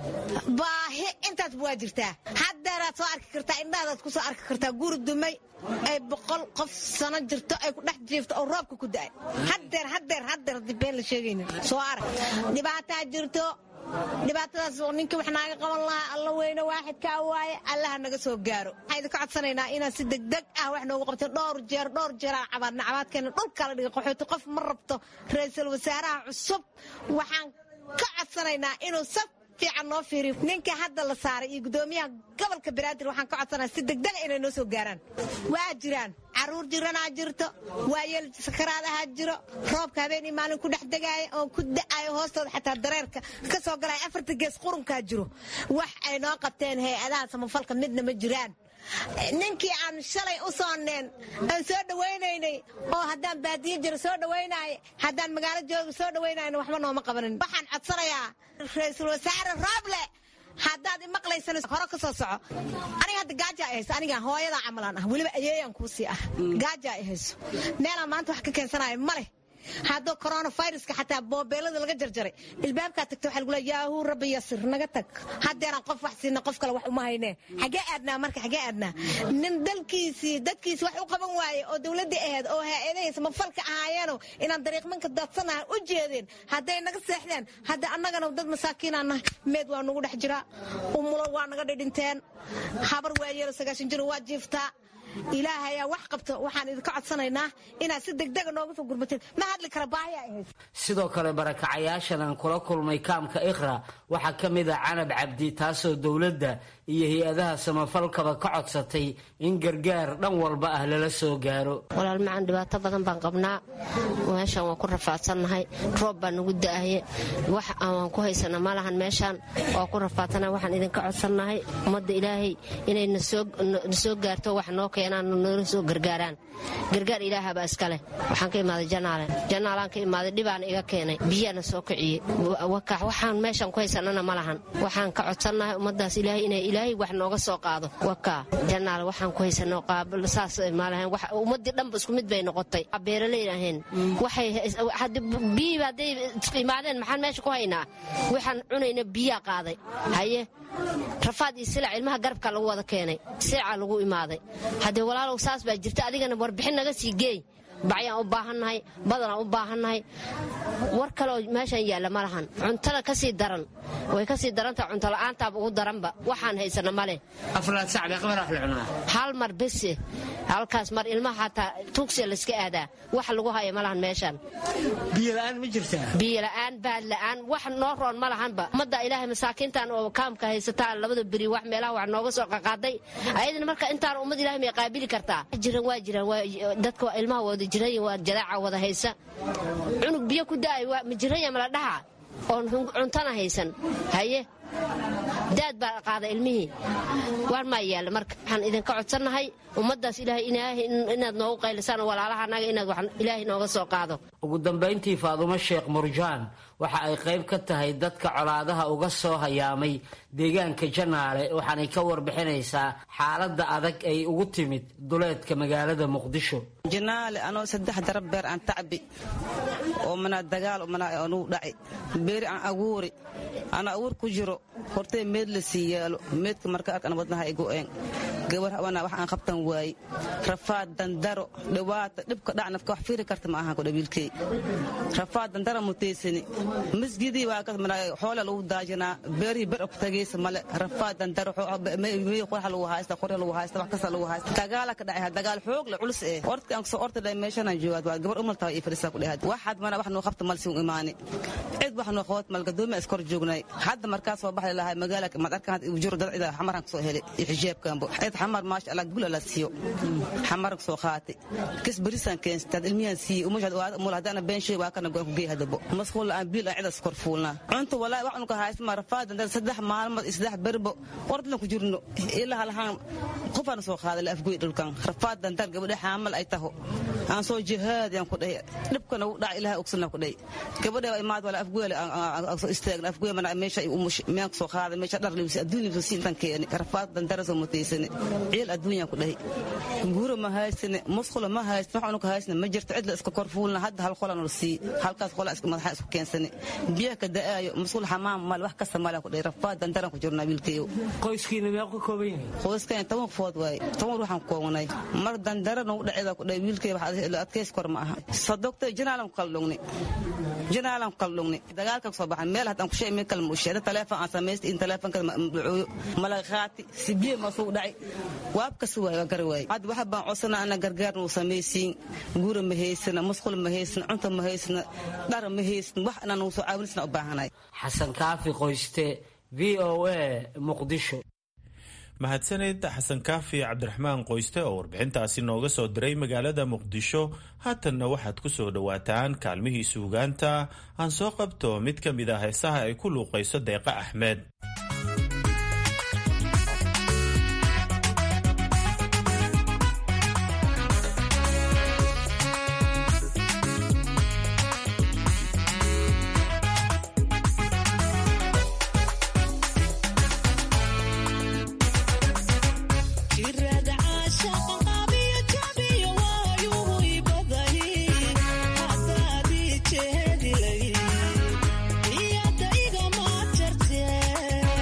baahi intaas waa jirtaa. haddeeraad soo arki kartaa, indhahadaad ku soo arki kartaa guri dumay ay boqol qof sano jirto ay ku dhex jiifto oo roobka ku da-ay. haddeer haddeer haddeer haddii been la sheegaynin soo arag dhibaataa jirto. dhibaatadaas oo ninkii wax naaga qaban lahaa alla weyne waaxidkaa waaye, allaha naga soo gaaro. waxaan idinka codsanaynaa inaad si degdeg ah wax noogu qabto. dhowr jeer dhowr jeeraan cabaadna cabaadkeena dhulka la dhiga qaxooti qof ma rabto. ra-iisul wasaaraha cusub waxaan ka codsanaynaa inuu saf fiican noo fiiriyo. ninka hadda la saaray iyo gudoomiyaha gobolka banaadir waxaan ka codsanaa si degdega inay noo soo gaaraan. waa jiraan caruur jiranaa jirto, waa yeel sakaraadaha jiro, roobka habeenii maalin ku dhex degaaya oo ku da-ayo hoostooda xataa dareerka ka soo galaya afarta gees qurunkaa jiro. wax ay noo qabteen hay-adaha samafalka midna ma jiraan. ninkii aan shalay u soonneen aan soo dhawaynaynay oo haddaan baadiye jiro soo dhawaynaaye, haddaan magaalo jooga soo dhawaynayna waxba nooma qabanin. waxaan codsanayaa ra-iisul wasaare rooble haddaad imaqlaysana hore ka soo soco. aniga hadda gaajaa i hayso, aniga hooyadaa camalaan ah, weliba ayeeyaan kuusii ah. gaajaa i hayso, meelaan maanta wax ka keensanayo ma leh. haddoo coronaviruska xataa boobeelada laga jarjaray ilbaabkaa tagta waxa lagu leeya yaahuu rabbi yasir naga tag. haddeeraan qof wax siina qof kale wax uma haynee. xagee aadnaa marka xagee aadnaa? nin dalkiisii dadkiisi wax u qaban waaye oo dowladdii ahayd oo hay-adahaysa mafalka ahaayeeno inaan dariiqmanka daadsanaha u jeedeen hadday naga seexdeen. hadda annagana dad masaakiinaa nahay, meed waa nagu dhex jiraa, umulo waa naga dhidhinteen, habar waayeelo sagaashan jiro waa jiiftaa. ilaahay ayaa wax qabto. waxaan idinka codsanaynaa inaad si degdega nooga soo gurmateen. ma hadli kara baahi ay hayso. sidoo kale barakacayaashan aan kula kulmay kaamka iqra waxaa ka mid ah canab cabdi, taasoo dowladda iyo hay-adaha samafalkaba ka codsatay in gargaar dhan walba ah lala soo gaaro. walaal macaan dhibaato badan baan qabnaa, meeshaan waan ku rafaadsannahay, roob baa nagu da-aye, wax aan ku haysana ma lahan. meeshaan waa ku rafaadsannahay. waxaan idinka codsannahay ummadda ilaahay inay nasoo gaarto, wax noo keenaan, noola soo gargaaraan. gargaar ilaahaba iskale. waxaan ka imaaday janaale janaalaan ka imaaday, dhibaana iga keenay, biyaana soo kiciyey. waxaan meeshaan ku haysanana ma lahan. waxaan ka codsannahay ummaddaas ilaahay inay ilaahay wax nooga soo qaado waka janaal waxaan ku haysano qaabul saas maalahan wax ummadii dhanba isku mid bay noqotay beeraley ahayn waxay had biyo haday imaadeen maxaan meesha ku haynaa waxaan cunayna biyo qaaday haye rafaad iyo silac ilmaha garabka lagu wada keenay silac lagu imaaday hadii walaalow saas baa jirta adigana warbixin naga sii geey bacayaan u baahannahay badana u baahannahay war kale meeshan yaala malahan cuntada ka sii daran way ka sii daranta cunto la'aanta ugu daranba waxaan haysana male afraad sac bay qabar wax la cunaa hal mar bas halkaas mar ilmaha hata tuugsi la iska aadaa wax lagu hayo malahan meeshan biyo la'aan ma jirtaa biyo la'aan baad la'aan wax noo roon malahanba umada ilaahay masaakiintan oo kaamka haysata labada bari wax meelaha wax nooga soo qaqaaday ayadana marka intaan umad ilaahay ma qaabili kartaa jiran waa jiran dadka ilmaha wada jiray waa jadaaca wada haysa cunug biyo ku daay waa majiraya mala dhaha oo cuntana haysan haye daad baa qaada ilmihii war ma yaala marka waxaan idin ka codsanahay ummadaas ilaahay inaad noogu qaylisaan walaalaha anaga inaad wax ilaahay nooga soo qaado ugu dambeyntii Faadumo Sheekh Murjaan waxa ay qayb ka tahay dadka colaadaha uga soo hayaamay deegaanka Janaale waxaanay ka warbixinaysaa xaaladda adag ay ugu timid duleedka magaalada Muqdisho Janaale anoo saddex darab beer aan tacbi oo mana dagaal mana aanu dhacay beer aan aguuri ana aguur ku jiro hortay meed la siiyaalo meedka marka arkan wadnaha ay go'een gabar wana wax aan qabtan waay rafaad dandaro dhawaata dhibka dhacnafka wax fiiri karta ma aha ku dhabilkay rafaad dandaro muteysani masjidi waa ka mana xoolo lagu daajina beeri bar ku tageysa male rafaad dandaro meey qorax lagu haysta qorax lagu haysta wax kasta lagu haysta dagaal ka dhacay dagaal xoog la culus ee horta aan soo ortay meeshan aan joogaad waa gabar umalta ay fariisa ku dhahaad waxaad mana wax noo qabta malsi u imaani cid wax noo qood mal gadoomi iskor joognay hadda markaas soo baxay lahay magaalada ma arkaan ujur dadcida xamaran soo helay xijaabkan cid xamar maash Allah gul la siiyo xamar soo qaatay kis barisan keensad ilmiyan sii umashad waa mul hadana been shay waa kana go'an ku geey hadabo masquul aan bil cid iskor fuulna cunto walaa wax ka haysto ma rafaad inta saddex maalmood saddex berbo ordlan ku jirno ilaa halahan qofan soo qaaday afgoy dhulkan rafaad dantar gabadha xamal ay taho aan soo jihaad aan ku dhahay dhibkana u dhac ilaahay ogsan ku dhahay gabadha imaad wala afgoy aan soo istaagna afgoy mana meesha uu meel soo qaaday meesha dhar liibsi adduunka si intan keenay rafaad dantar soo muteysan ceel adduunka ku dhahay guuro ma haysan musqul ma haysan waxaan ku haysan ma jirto cid la iska korfuulna hadda hal qolan oo si halkaas qola iska madaxa isku keensan biyo ka daayo musqul xamaam mal wax ka sameeyo ku dhahay rafaad dantar ku jirna wiilkayo qoyskiina ma ku kooban yahay qoyskan toban food way toban ruuxan koobanay mar dandara noo dhacida ku dhahay wiilkay wax adkeys kor ma aha sadogta janaalan qaldugni janaalan qaldugni dagaalka soo baxan meel hadan ku sheemay kalmo u sheeda telefoon aan sameeyay in telefoonka malaqaati sibiye ma soo dhacay waabka soo waa gar way had waxa baan cusana ana gargaar noo sameeyay guura ma heysana musqul ma heysana cunto ma heysana dhar ma heysana wax ana noo soo caawinsana u baahanay xasan kaafi qoyste V O A Muqdisho mahadsanid xasan kaafi cabdiraxmaan qoyste oo warbixintaasi nooga soo diray magaalada Muqdisho haatanna waxaad ku soo dhawaataan kaalmihii suugaanta aan soo qabto mid ka mid ah heesaha ay ku luuqayso Deeqa Axmed Yeah.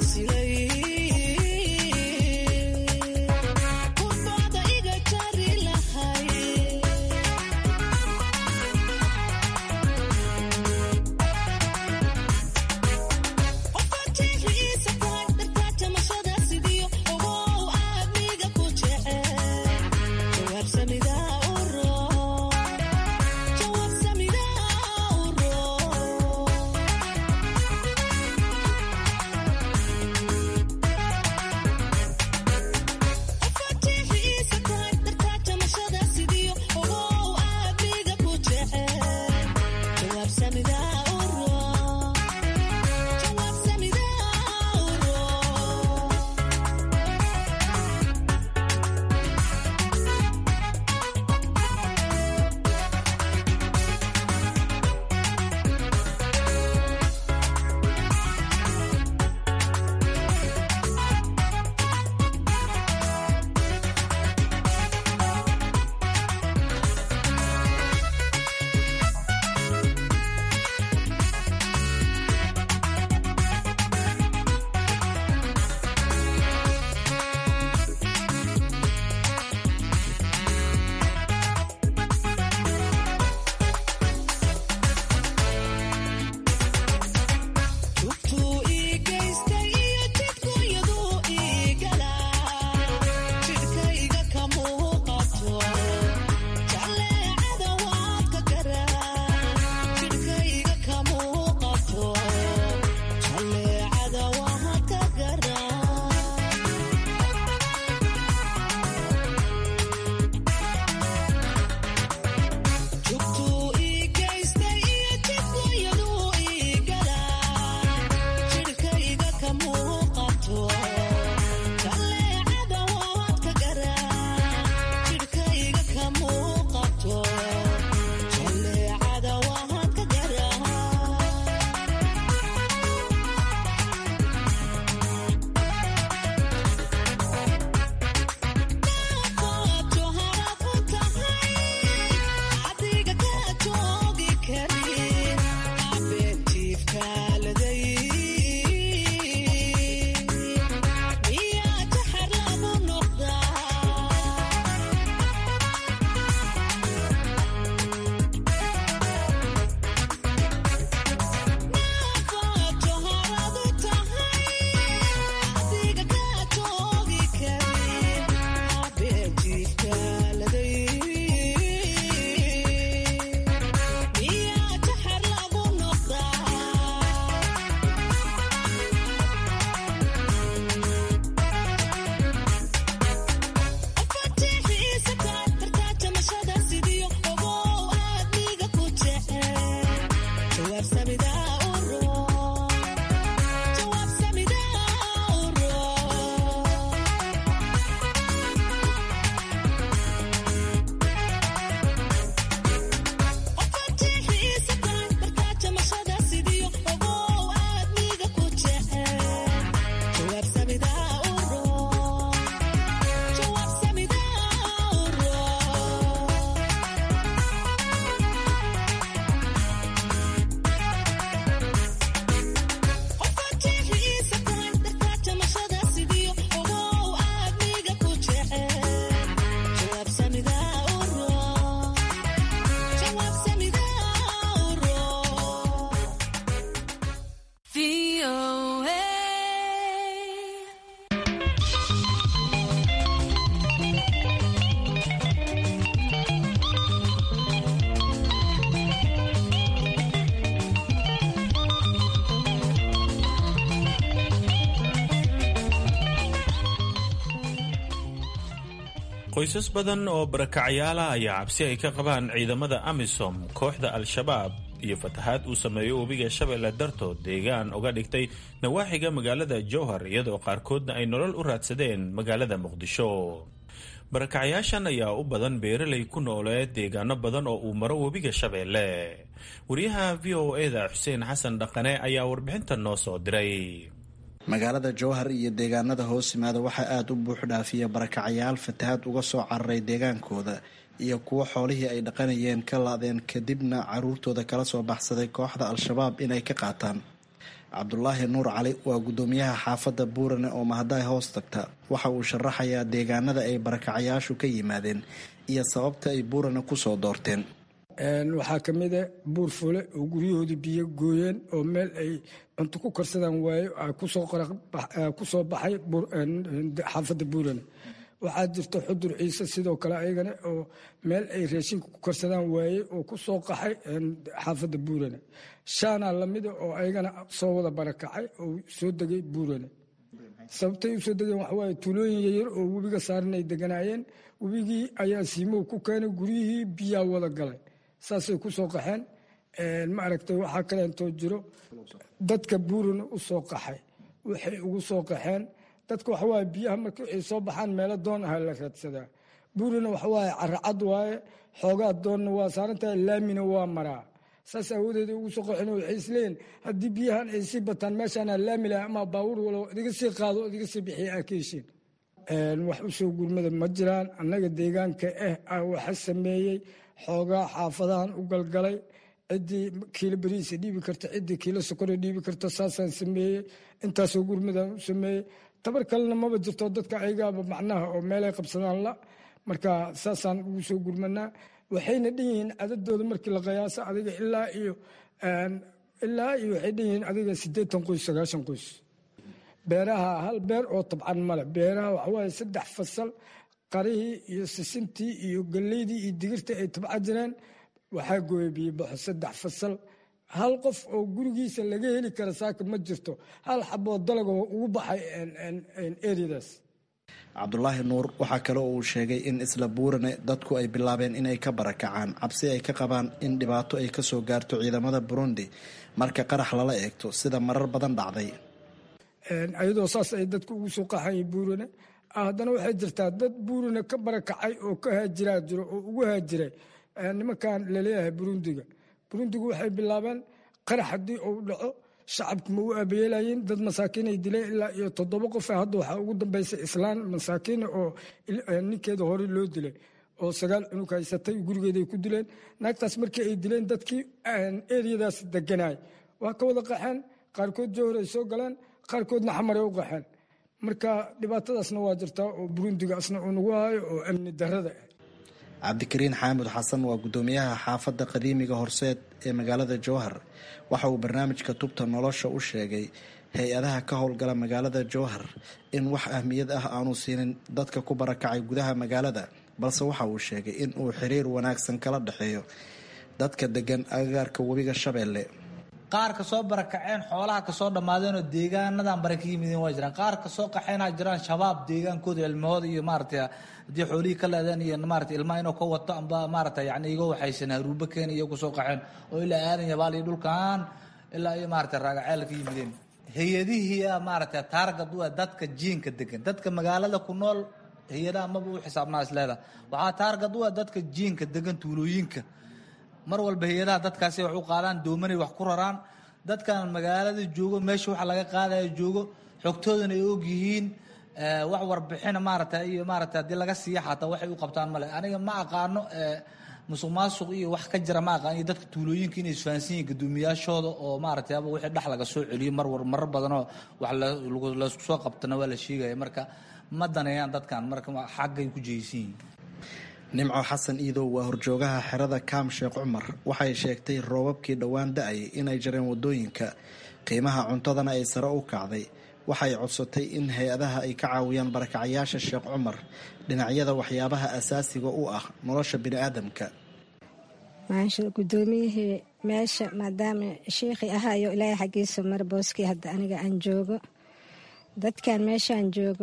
qoysas badan oo barakacyaala ayaa cabsi ay ka qabaan ciidamada amisom kooxda al-shabaab iyo fatahaad uu sameeyo webiga shabeelle dartood deegaan uga dhigtay nawaaxiga magaalada jowhar iyadoo qaarkoodna ay nolol u raadsadeen magaalada muqdisho. barakacyaashan ayaa u badan beeraley ku noolee deegaano badan oo uu maro webiga shabeelle. wariyaha v o eda xuseen xasan dhaqane ayaa warbixinta noo soo diray. magaalada jowhar iyo deegaanada hoos yimaada waxaa aada u buux dhaafiya barakacyaal fatahaad uga soo cararay deegaankooda iyo kuwo xoolihii ay dhaqanayeen ka laadeen kadibna caruurtooda kala soo baxsaday kooxda al-shabaab inay ka qaataan. cabdulaahi nuur cali waa guddoomiyaha xaafadda buurane oo mahadaay hoos tagta waxa uu sharaxayaa deegaanada ay barakacayaashu ka yimaadeen iyo sababta ay buurane ku soo doorteen. waxaa ka mid a buur fule oo guryahoodii biyo gooyeen oo meel ay cunto ku karsadaan waayo ku soo baxay xaafadda buurane. waxaa jirta xudur ciise sidoo kale ayagana oo meel ay raashinka ku karsadaan waaye oo ku soo qaxay xaafadda buurane. shaanaa lamida oo ayagana soo wada barakacay oo soo degay buurane. sababtay u soo degeen waxa waaye tuulooyin yaryar oo webiga saaran ay deganaayeen. webigii ayaa siimow ku keenay guryihii biyaa wada galay saasay ku soo qaxeen. ma aragtay waxaa kaleentoo jiro dadka buurane u soo qaxay waxay ugu soo qaxeen dadka waxawaaye biyaha markii ay soo baxaan meelo doon aha la raadsadaa. buurina waxawaaye caracad waaye xoogaa doonna waa saarantahay laamina waa maraa saas aawadeeda ugu soo qaxeen waxay isleeyihin haddii biyahan ay sii bataan meeshaana laami laha ama baabuur walo idiga sii qaado idiga sii bixiya aa ka heshiin. wax u soo gurmada ma jiraan. annaga deegaanka ah waxa sameeyey xoogaa xaafadahan u galgalay ciddii kiilo beriisa dhiibi karta ciddii kiilo sokora dhiibi karta saasaan sameeyey. intaasoo gurmadaan u sameeyey. tabar kalena maba jirto dadka ayagaaba macnaha oo meelay qabsadaan la marka saasaan ugu soo gurmanaa. waxayna dhan yihiin cadadooda markii la qiyaaso adiga ilaa iyo ilaa iyo waxay dhan yihiin adiga siddeetan qoys sagaashan qoys. beeraha hal beer oo tabcan male. beeraha waxawaaye saddex fasal qarihii iyo sisintii iyo galleydii iyo digirtii ay tabca jireen waxaa gooyay biyobaxo saddex fasal. hal qof oo gurigiisa laga heli kara saaka ma jirto. hal xaboo dalagoo ugu baxay eriyadaas. cabdulaahi nuur waxaa kale oo uu sheegay in isla buurane dadku ay bilaabeen inay ka barakacaan cabsi ay ka qabaan in dhibaato ay ka soo gaarto ciidamada burundi marka qarax lala eegto sida marar badan dhacday. ayadoo saas ay dadku ugu soo qaxayiin buurane haddana waxay jirtaa dad buurane ka barakacay oo ka haajiraa jiro oo ugu haajiray nimankan laleeyahay burundiga. burundigu waxay bilaabeen qarax haddii uu dhaco shacabku ma u aabayeelayiin. dad masaakiin ay dileen ilaa iyo toddoba qof hadda waxaa ugu dambaysay islaan masaakiina oo ninkeeda hore loo dilay oo sagaal cunug haysatay gurigeeday ku dileen. naagtaas markii ay dileen dadkii eriyadaas deganaay waa ka wada qaxeen. qaarkood jowhar ay soo galeen qaarkoodna xamaray u qaxeen. marka dhibaatadaasna waa jirtaa oo burundigaasna uu nagu hayo oo amni darrada ah. cabdikariin xaamud xasan waa guddoomiyaha xaafadda qadiimiga horseed ee magaalada jowhar. waxa uu barnaamijka tubta nolosha u sheegay hay-adaha ka howlgala magaalada jowhar in wax ahmiyad ah aanu siinin dadka ku barakacay gudaha magaalada balse waxa uu sheegay in uu xiriir wanaagsan kala dhexeeyo dadka degan agagaarka webiga shabeelle. qaar ka soo barakaceen xoolaha ka soo dhammaadeenoo deegaanadan bare ka yimideen waa jiraan. qaar ka soo qaxeenaa jiraan shabaab deegaankooda ilmahooda iyo maaragtay haddii xoolihii ka leedeen iyo maaragtay ilmaha inuu ka wato amba maaragtay yacni iga waxaysan haruuba keena iyo ku soo qaxeen oo ilaa aadan yabaal iyo dhulkan ilaa iyo maaragtay raagaceel ka yimideen. hay-adihii maaragtay taargad u ah dadka jiinka degan dadka magaalada ku nool hay-adaha maba u xisaabnaa isleeda waxaa taargad u ah dadka jiinka degan tuulooyinka. mar walba hay-adaha dadkaasi wax u qaadaan doomanay wax ku raraan. dadkan magaalada joogo meesha waxa laga qaadaya joogo xogtoodana ay og yihiin. wax warbixina maaragtay iyo maaragtay haddii laga siiya xataa waxay u qabtaan male. aniga ma aqaano musuq maasuq iyo wax ka jira ma aqaan iyo dadka tuulooyinka inay isfahansan yihiin guddoomiyaashooda oo maaragtay aba wixii dhex laga soo celiyo mar war marar badanoo wax laysku soo qabtana waa la sheegaya. marka ma daneeyaan dadkan marka xaggay ku jeysan yihiin. nimco xasan iidow waa horjoogaha xerada kaam sheekh cumar. waxay sheegtay roobabkii dhowaan da-ay inay jareen wadooyinka qiimaha cuntadana ay sare u kacday. waxay codsatay in hay-adaha ay ka caawiyaan barakacayaasha sheekh cumar dhinacyada waxyaabaha asaasiga u ah nolosha biniaadamka. maasha guddoomiyihii meesha maadaama sheikhi ahaayo ilaahay xaggiisa mar booskii hadda aniga aan joogo dadkan meeshaan joogo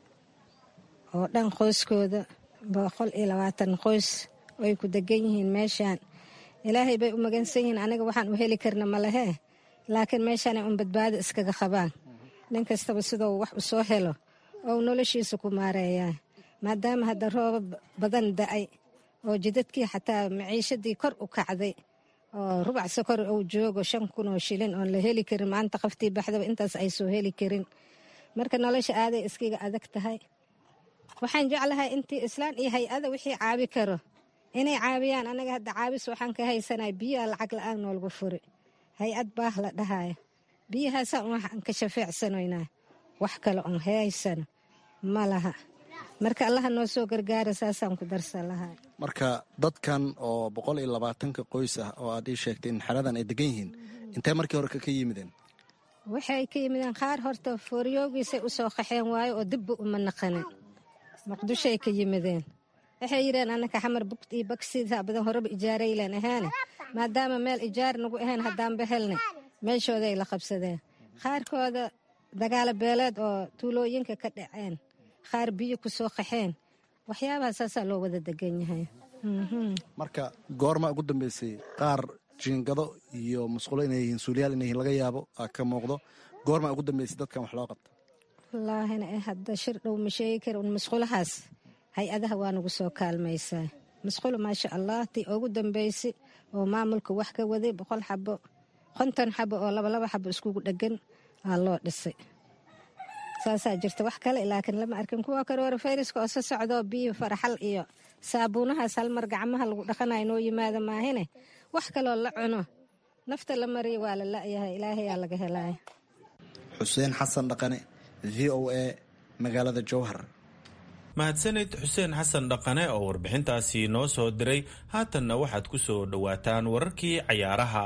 oo dhan qoyskooda boqol iyo labaatan qoys ay ku degan yihiin meeshaan. ilaahay bay u magansan yihiin. aniga waxaan u heli karna ma lehee laakiin meeshaanay un badbaado iskaga qabaan. nin kastaba sidou wax u soo helo oo noloshiisa ku maareeyaa maadaama hadda roobab badan da-ay oo jidadkii xataa maciishadii kor u kacday oo rubac sokor uu joogo shan kun oo shilin oon la heli karin maanta qaftii baxdaba intaas ay soo heli karin. marka nolosha aaday iskiga adag tahay. waxaan jeclahay intii islaan iyo hay-ada wixii caabi karo inay caabiyaan. anaga hadda caabis waxaan ka haysanay biyaa lacag la-aan noolgu furi hay-ad baah la dhahaya biyahaasaan waxaan ka shafeecsanaynaa wax kale oon haysano ma laha marka allaha noo soo gargaara saasaan ku darsan lahaa marka dadkan oo boqol iyo labaatanka qoys ah oo aad ii sheegtay in xeradan ay degan yihiin intee markii hore ka yimideen waxay ka yimideen qaar horta fooriyoogiisay u soo qaxeen waayo oo dibba uma naqanin muqdishoay ka yimideen waxay yidheen annaka xamar bugt iyo bagsiisaa badan horeba ijaaraylan ahaane maadaama meel ijaar nagu ahayn haddaanba helnay meeshooday la qabsadeen qaarkooda dagaalo beeleed oo tuulooyinka ka dhaceen qaar biyo ku soo qaxeen waxyaabaha saasaa loo wada degan yahay marka goorma ugu dambeysay qaar jiingado iyo musqulo inay yihiin suuliyaal inay yihiin laga yaabo aa ka muuqdo goorma ugu dambeysay dadkan wax loo qabta wallaahina eh hadda shir dhow ma sheegi kara un musqulahaas hay-adaha waa nagu soo kaalmaysaa musqulo maasha allah tii ugu dambeysay oo maamulka wax ka waday boqol xabo konton xabo oo labalaba xabo iskugu dhegan aa loo dhisay saasaa jirta wax kale laakiin lama arkin kuwa karoora fayraska oo sa socdoo biyo faraxal iyo saabuunahaas halmar gacmaha lagu dhaqanayo noo yimaada maahine wax kaloo la cuno nafta la mariya waa la la'yahay ilaahayaa laga helaya xuseen xasan dhaqane v o a magaalada jowhar mahadsanid xuseen xasan dhaqane oo warbixintaasi noo soo diray haatanna waxaad ku soo dhowaataan wararkii cayaaraha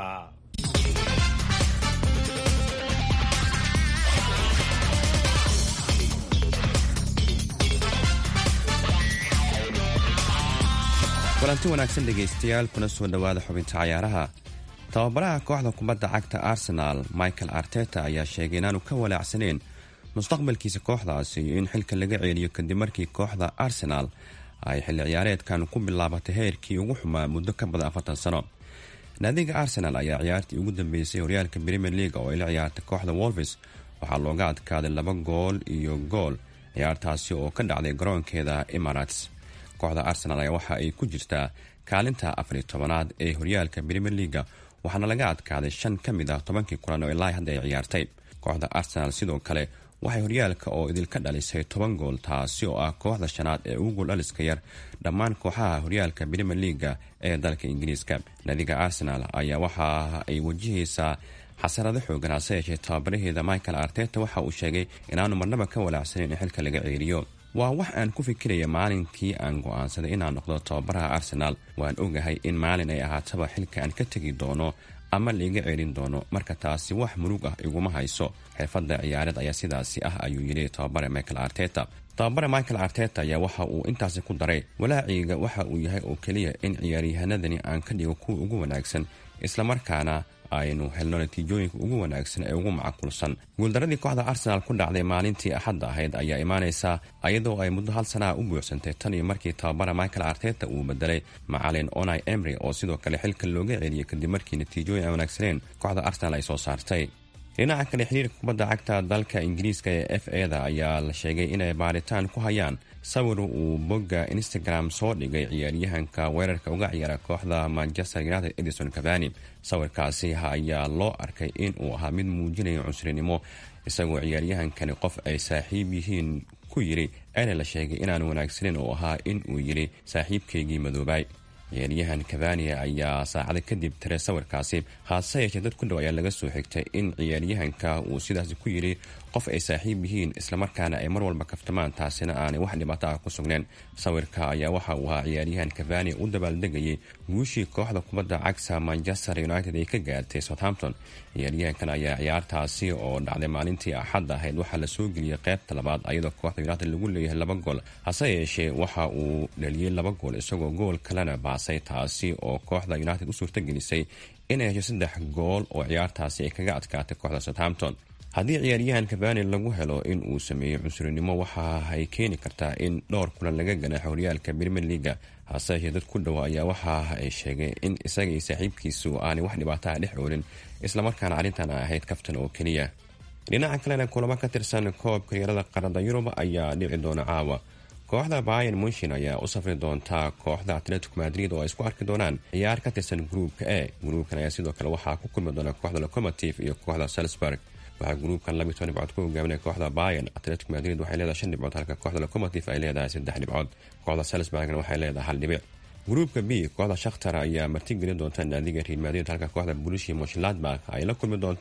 kulanti wanaagsan dhegaystayaal kuna soo dhowaada xubinta cayaaraha tababaraha kooxda kubadda cagta arsenaal michael arteta ayaa sheegay inaanu ka walaacsaneen mustaqbalkiisa kooxdaasi iyo in xilka laga ceeliyo kadib markii kooxda arsenaal ay xilli ciyaareedkan ku bilaabatay heerkii ugu xumaa muddo ka badan afartan sano naadiga arsenaal ayaa ciyaartii ugu dambeysay horyaalka premier league oo ay la ciyaartay kooxda wolves waxaa looga adkaaday laba gool iyo gool ciyaartaasi oo ka dhacday garoonkeeda emirates kooxda arsenaal ayaa waxa ay ku jirtaa kaalinta afariyo tobanaad ee horyaalka premier leaga waxaana laga adkaaday shan ka mid ah tobankii kulan oo ilaa hadda ay ciyaartay kooxda arsenaal sidoo kale waxay horyaalka oo idilka dhalisay toban gool taasi oo ah kooxda shanaad ee ugu gool dhaliska yar dhammaan kooxaha horyaalka premier leaga ee dalka ingiriiska naadiga arsenaal ayaa waxa ay wajahaysaa xasarado xoogan hase yeeshee tababaraheeda michael arteta waxa uu sheegay inaanu marnaba ka walaacsanin in xilka laga ceeliyo waa wax aan ku fikiraya maalinkii aan go'aansaday inaan noqdo tababaraha arsenaal waan ogahay in maalin ay ahaataba xilka aan ka tegi doono ama laiga ceelin doono marka taasi wax murug ah iguma hayso xirfadda ciyaareed ayaa sidaasi ah ayuu yidhi tababare michael arteta tababare michael arteta ayaa waxa uu intaasi ku daray walaaciga waxa uu yahay oo keliya in ciyaaryahanadani aan ka dhigo kuwa ugu wanaagsan islamarkaana aynu helno natiijooyinka ugu wanaagsan ee ugu macquulsan guuldaradii kooxda arsenaal ku dhacday maalintii axadda ahayd ayaa imaanaysa ayadoo ay muddo hal sanaha u buuxsantay tan iyo markii tababara michael arteta uu bedelay macalin onai emry oo sidoo kale xilka looga celiyay kadib markii natiijooyin aan wanaagsaneen kooxda arsenaal ay soo saartay dhinaca kale xiriirka kubadda cagta dalka ingiriiska ee f eda ayaa la sheegay inay baaritaan ku hayaan sawir uu bogga instagram soo dhigay ciyaaryahanka weerarka uga ciyaara kooxda manchester united edison cavani sawirkaasi ayaa loo arkay in uu ahaa mid muujinaya cunsurinimo isagoo ciyaaryahankani qof ay saaxiib yihiin ku yidhi eena la sheegay inaan wanaagsaneyn oo ahaa in uu yidhi saaxiibkaygii madoobay ciyaaryahan cavani ayaa saacado kadib tiray sawirkaasi haase yeeshee dad ku dhow ayaa laga soo xigtay in ciyaaryahanka uu sidaasi ku yidhi qof ay saaxiib yihiin islamarkaana ay mar walba kaftamaan taasina aanay wax dhibaato ah ku sugneen sawirka ayaa waxa uu ahaa ciyaaryahan cavani u dabaaldegayay guushii kooxda kubadda cagta manchester united ay ka gaartay southampton ciyaaryahankan ayaa ciyaartaasi oo dhacday maalintii axadda ahayd waxaa la soo geliyey qaybta labaad ayadoo kooxda united lagu leeyahay laba gool hase yeeshee waxa uu dhaliyey laba gool isagoo gool kalena baasay taasi oo kooxda united u suurtagelisay inay hesho saddex gool oo ciyaartaasi ay kaga adkaatay kooxda southampton haddii ciyaaryahan cavani lagu helo in uu sameeyo cunsurinimo waxa ay keeni kartaa in dhowr kulan laga ganaaxo horyaalka premier leaga hase yeeshee dad ku dhowa ayaa waxa ay sheegay in isaga iyo saaxiibkiisu aanay wax dhibaataha dhex oolin islamarkaana arrintan ay ahayd kaftan oo keliya dhinaca kalena kulamo ka tirsan koobka ciyaarada qaranada yurub ayaa dhici doona caawa kooxda Bayern Munchen ayaa u safri doonta kooxda Atletico Madrid oo ay isku arki doonaan ciyaar ka tirsan gruupka A gruupkan ayaa sidoo kale waxaa ku kulmi doona kooxda Lokomotiv iyo kooxda Salzburg waxaa gruupkan laba iyo toban dhibcood ku hogaaminaya kooxda Bayern Atletico Madrid waxay leedahay shan dhibcood halka kooxda Lokomotiv ay leedahay saddex dhibcood kooxda Salzburgna waxay leedahay hal dhibic gruupka B kooxda Shakhtar ayaa martigelin doonta naadiga Real Madrid halka kooxda Borussia Mönchengladbach ay la kulmi doonto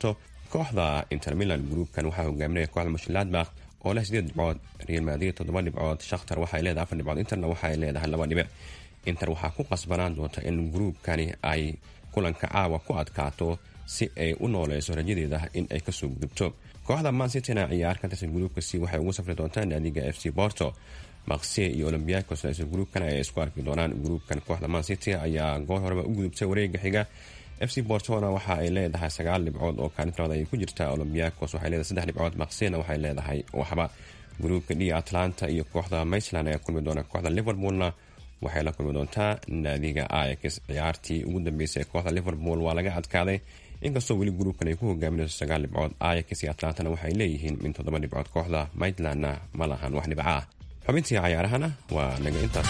kooxda Inter Milan gruupkan waxaa hogaaminaya kooxda Mönchengladbach oo leh sideed dhibcood, Real Madrid toddoba dhibcood, Shakhtar waxay leedahay afar dhibcood, Interna waxay leedahay laba dhibic. Inter waxaa ku qasbanaan doonta in gruupkani ay kulanka caawa ku adkaato si ay u nooleyso rajadeeda in ay kasoo gudubto. kooxda Man City-na ciyaar ka tirsan gruupka C waxay ugu safri doontaan naadiga F C Porto. Marseille iyo Olympiacos isla gruupkan ay isku arki doonaan. gruupkan kooxda Man City ayaa goor horeba u gudubtay wareega xiga. F C Portona waxa ay leedahay sagaal dhibcood oo kaalintooda ay ku jirtaa. Olympiacos waxay leedahay saddex dhibcood, Marseille waxay leedahay waxba. gruupka D Atlanta iyo kooxda Midtjylland ayaa kulmi doona. kooxda Liverpoolna waxay la kulmi doontaa naadiga Ajax. ciyaartii ugu dambeysay kooxda Liverpool waa laga adkaaday, inkastoo weli gruupkan ay ku hogaaminayso sagaal dhibcood. Ajax iyo Atlantana waxay leeyihiin min toddoba dhibcood. kooxda Midtjyllandna ma lahan wax dhibca ah. xubintii cayaarahana waa naga intaas.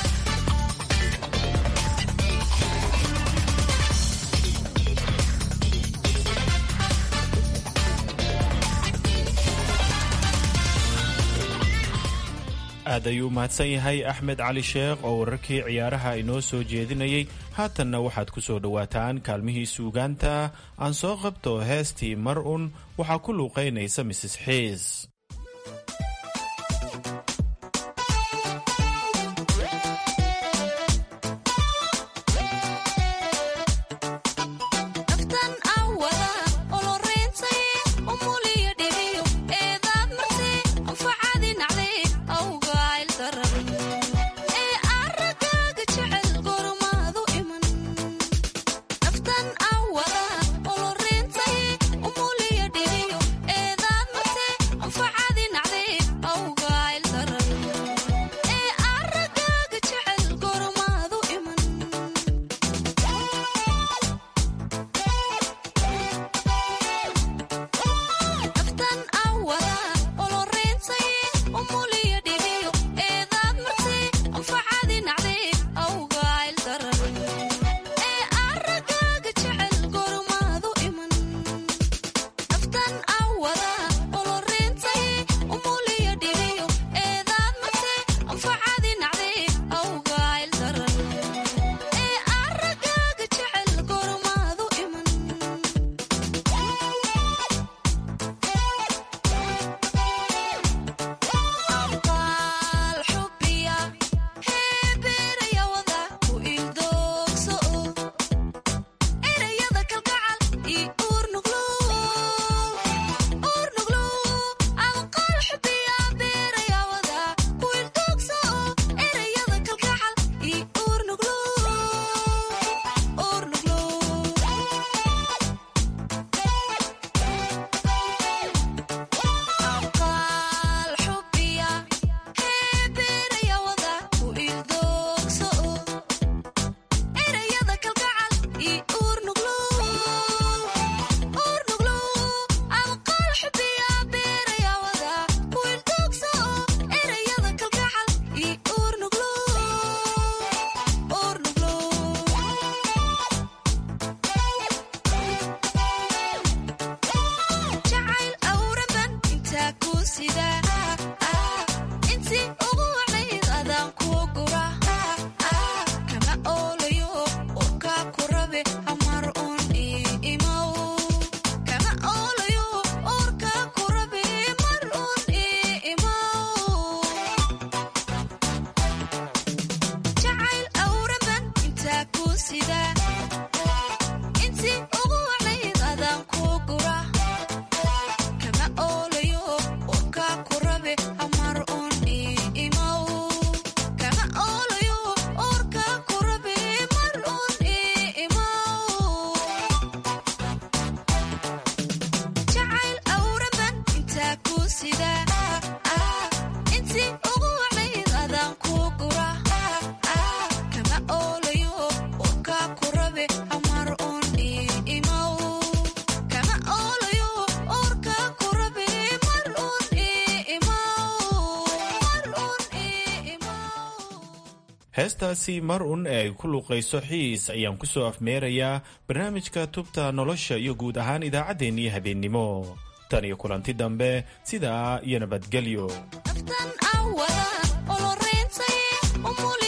aad ayuu u mahadsan yahay Axmed Cali Sheekh oo wararkii ciyaaraha inoo soo jeedinayay. haatanna waxaad ku soo dhowaataan kaalmihii suugaanta. aan soo qabto heestii mar un waxaa ku luuqaynaysa Misses Xiis. heestaasi mar un ee ay ku luuqayso xiis ayaan ku soo afmeerayaa barnaamijka tubta nolosha iyo guud ahaan idaacaddeenii habeennimo tan iyo kulanti dambe sidaa iyo nabadgelyo.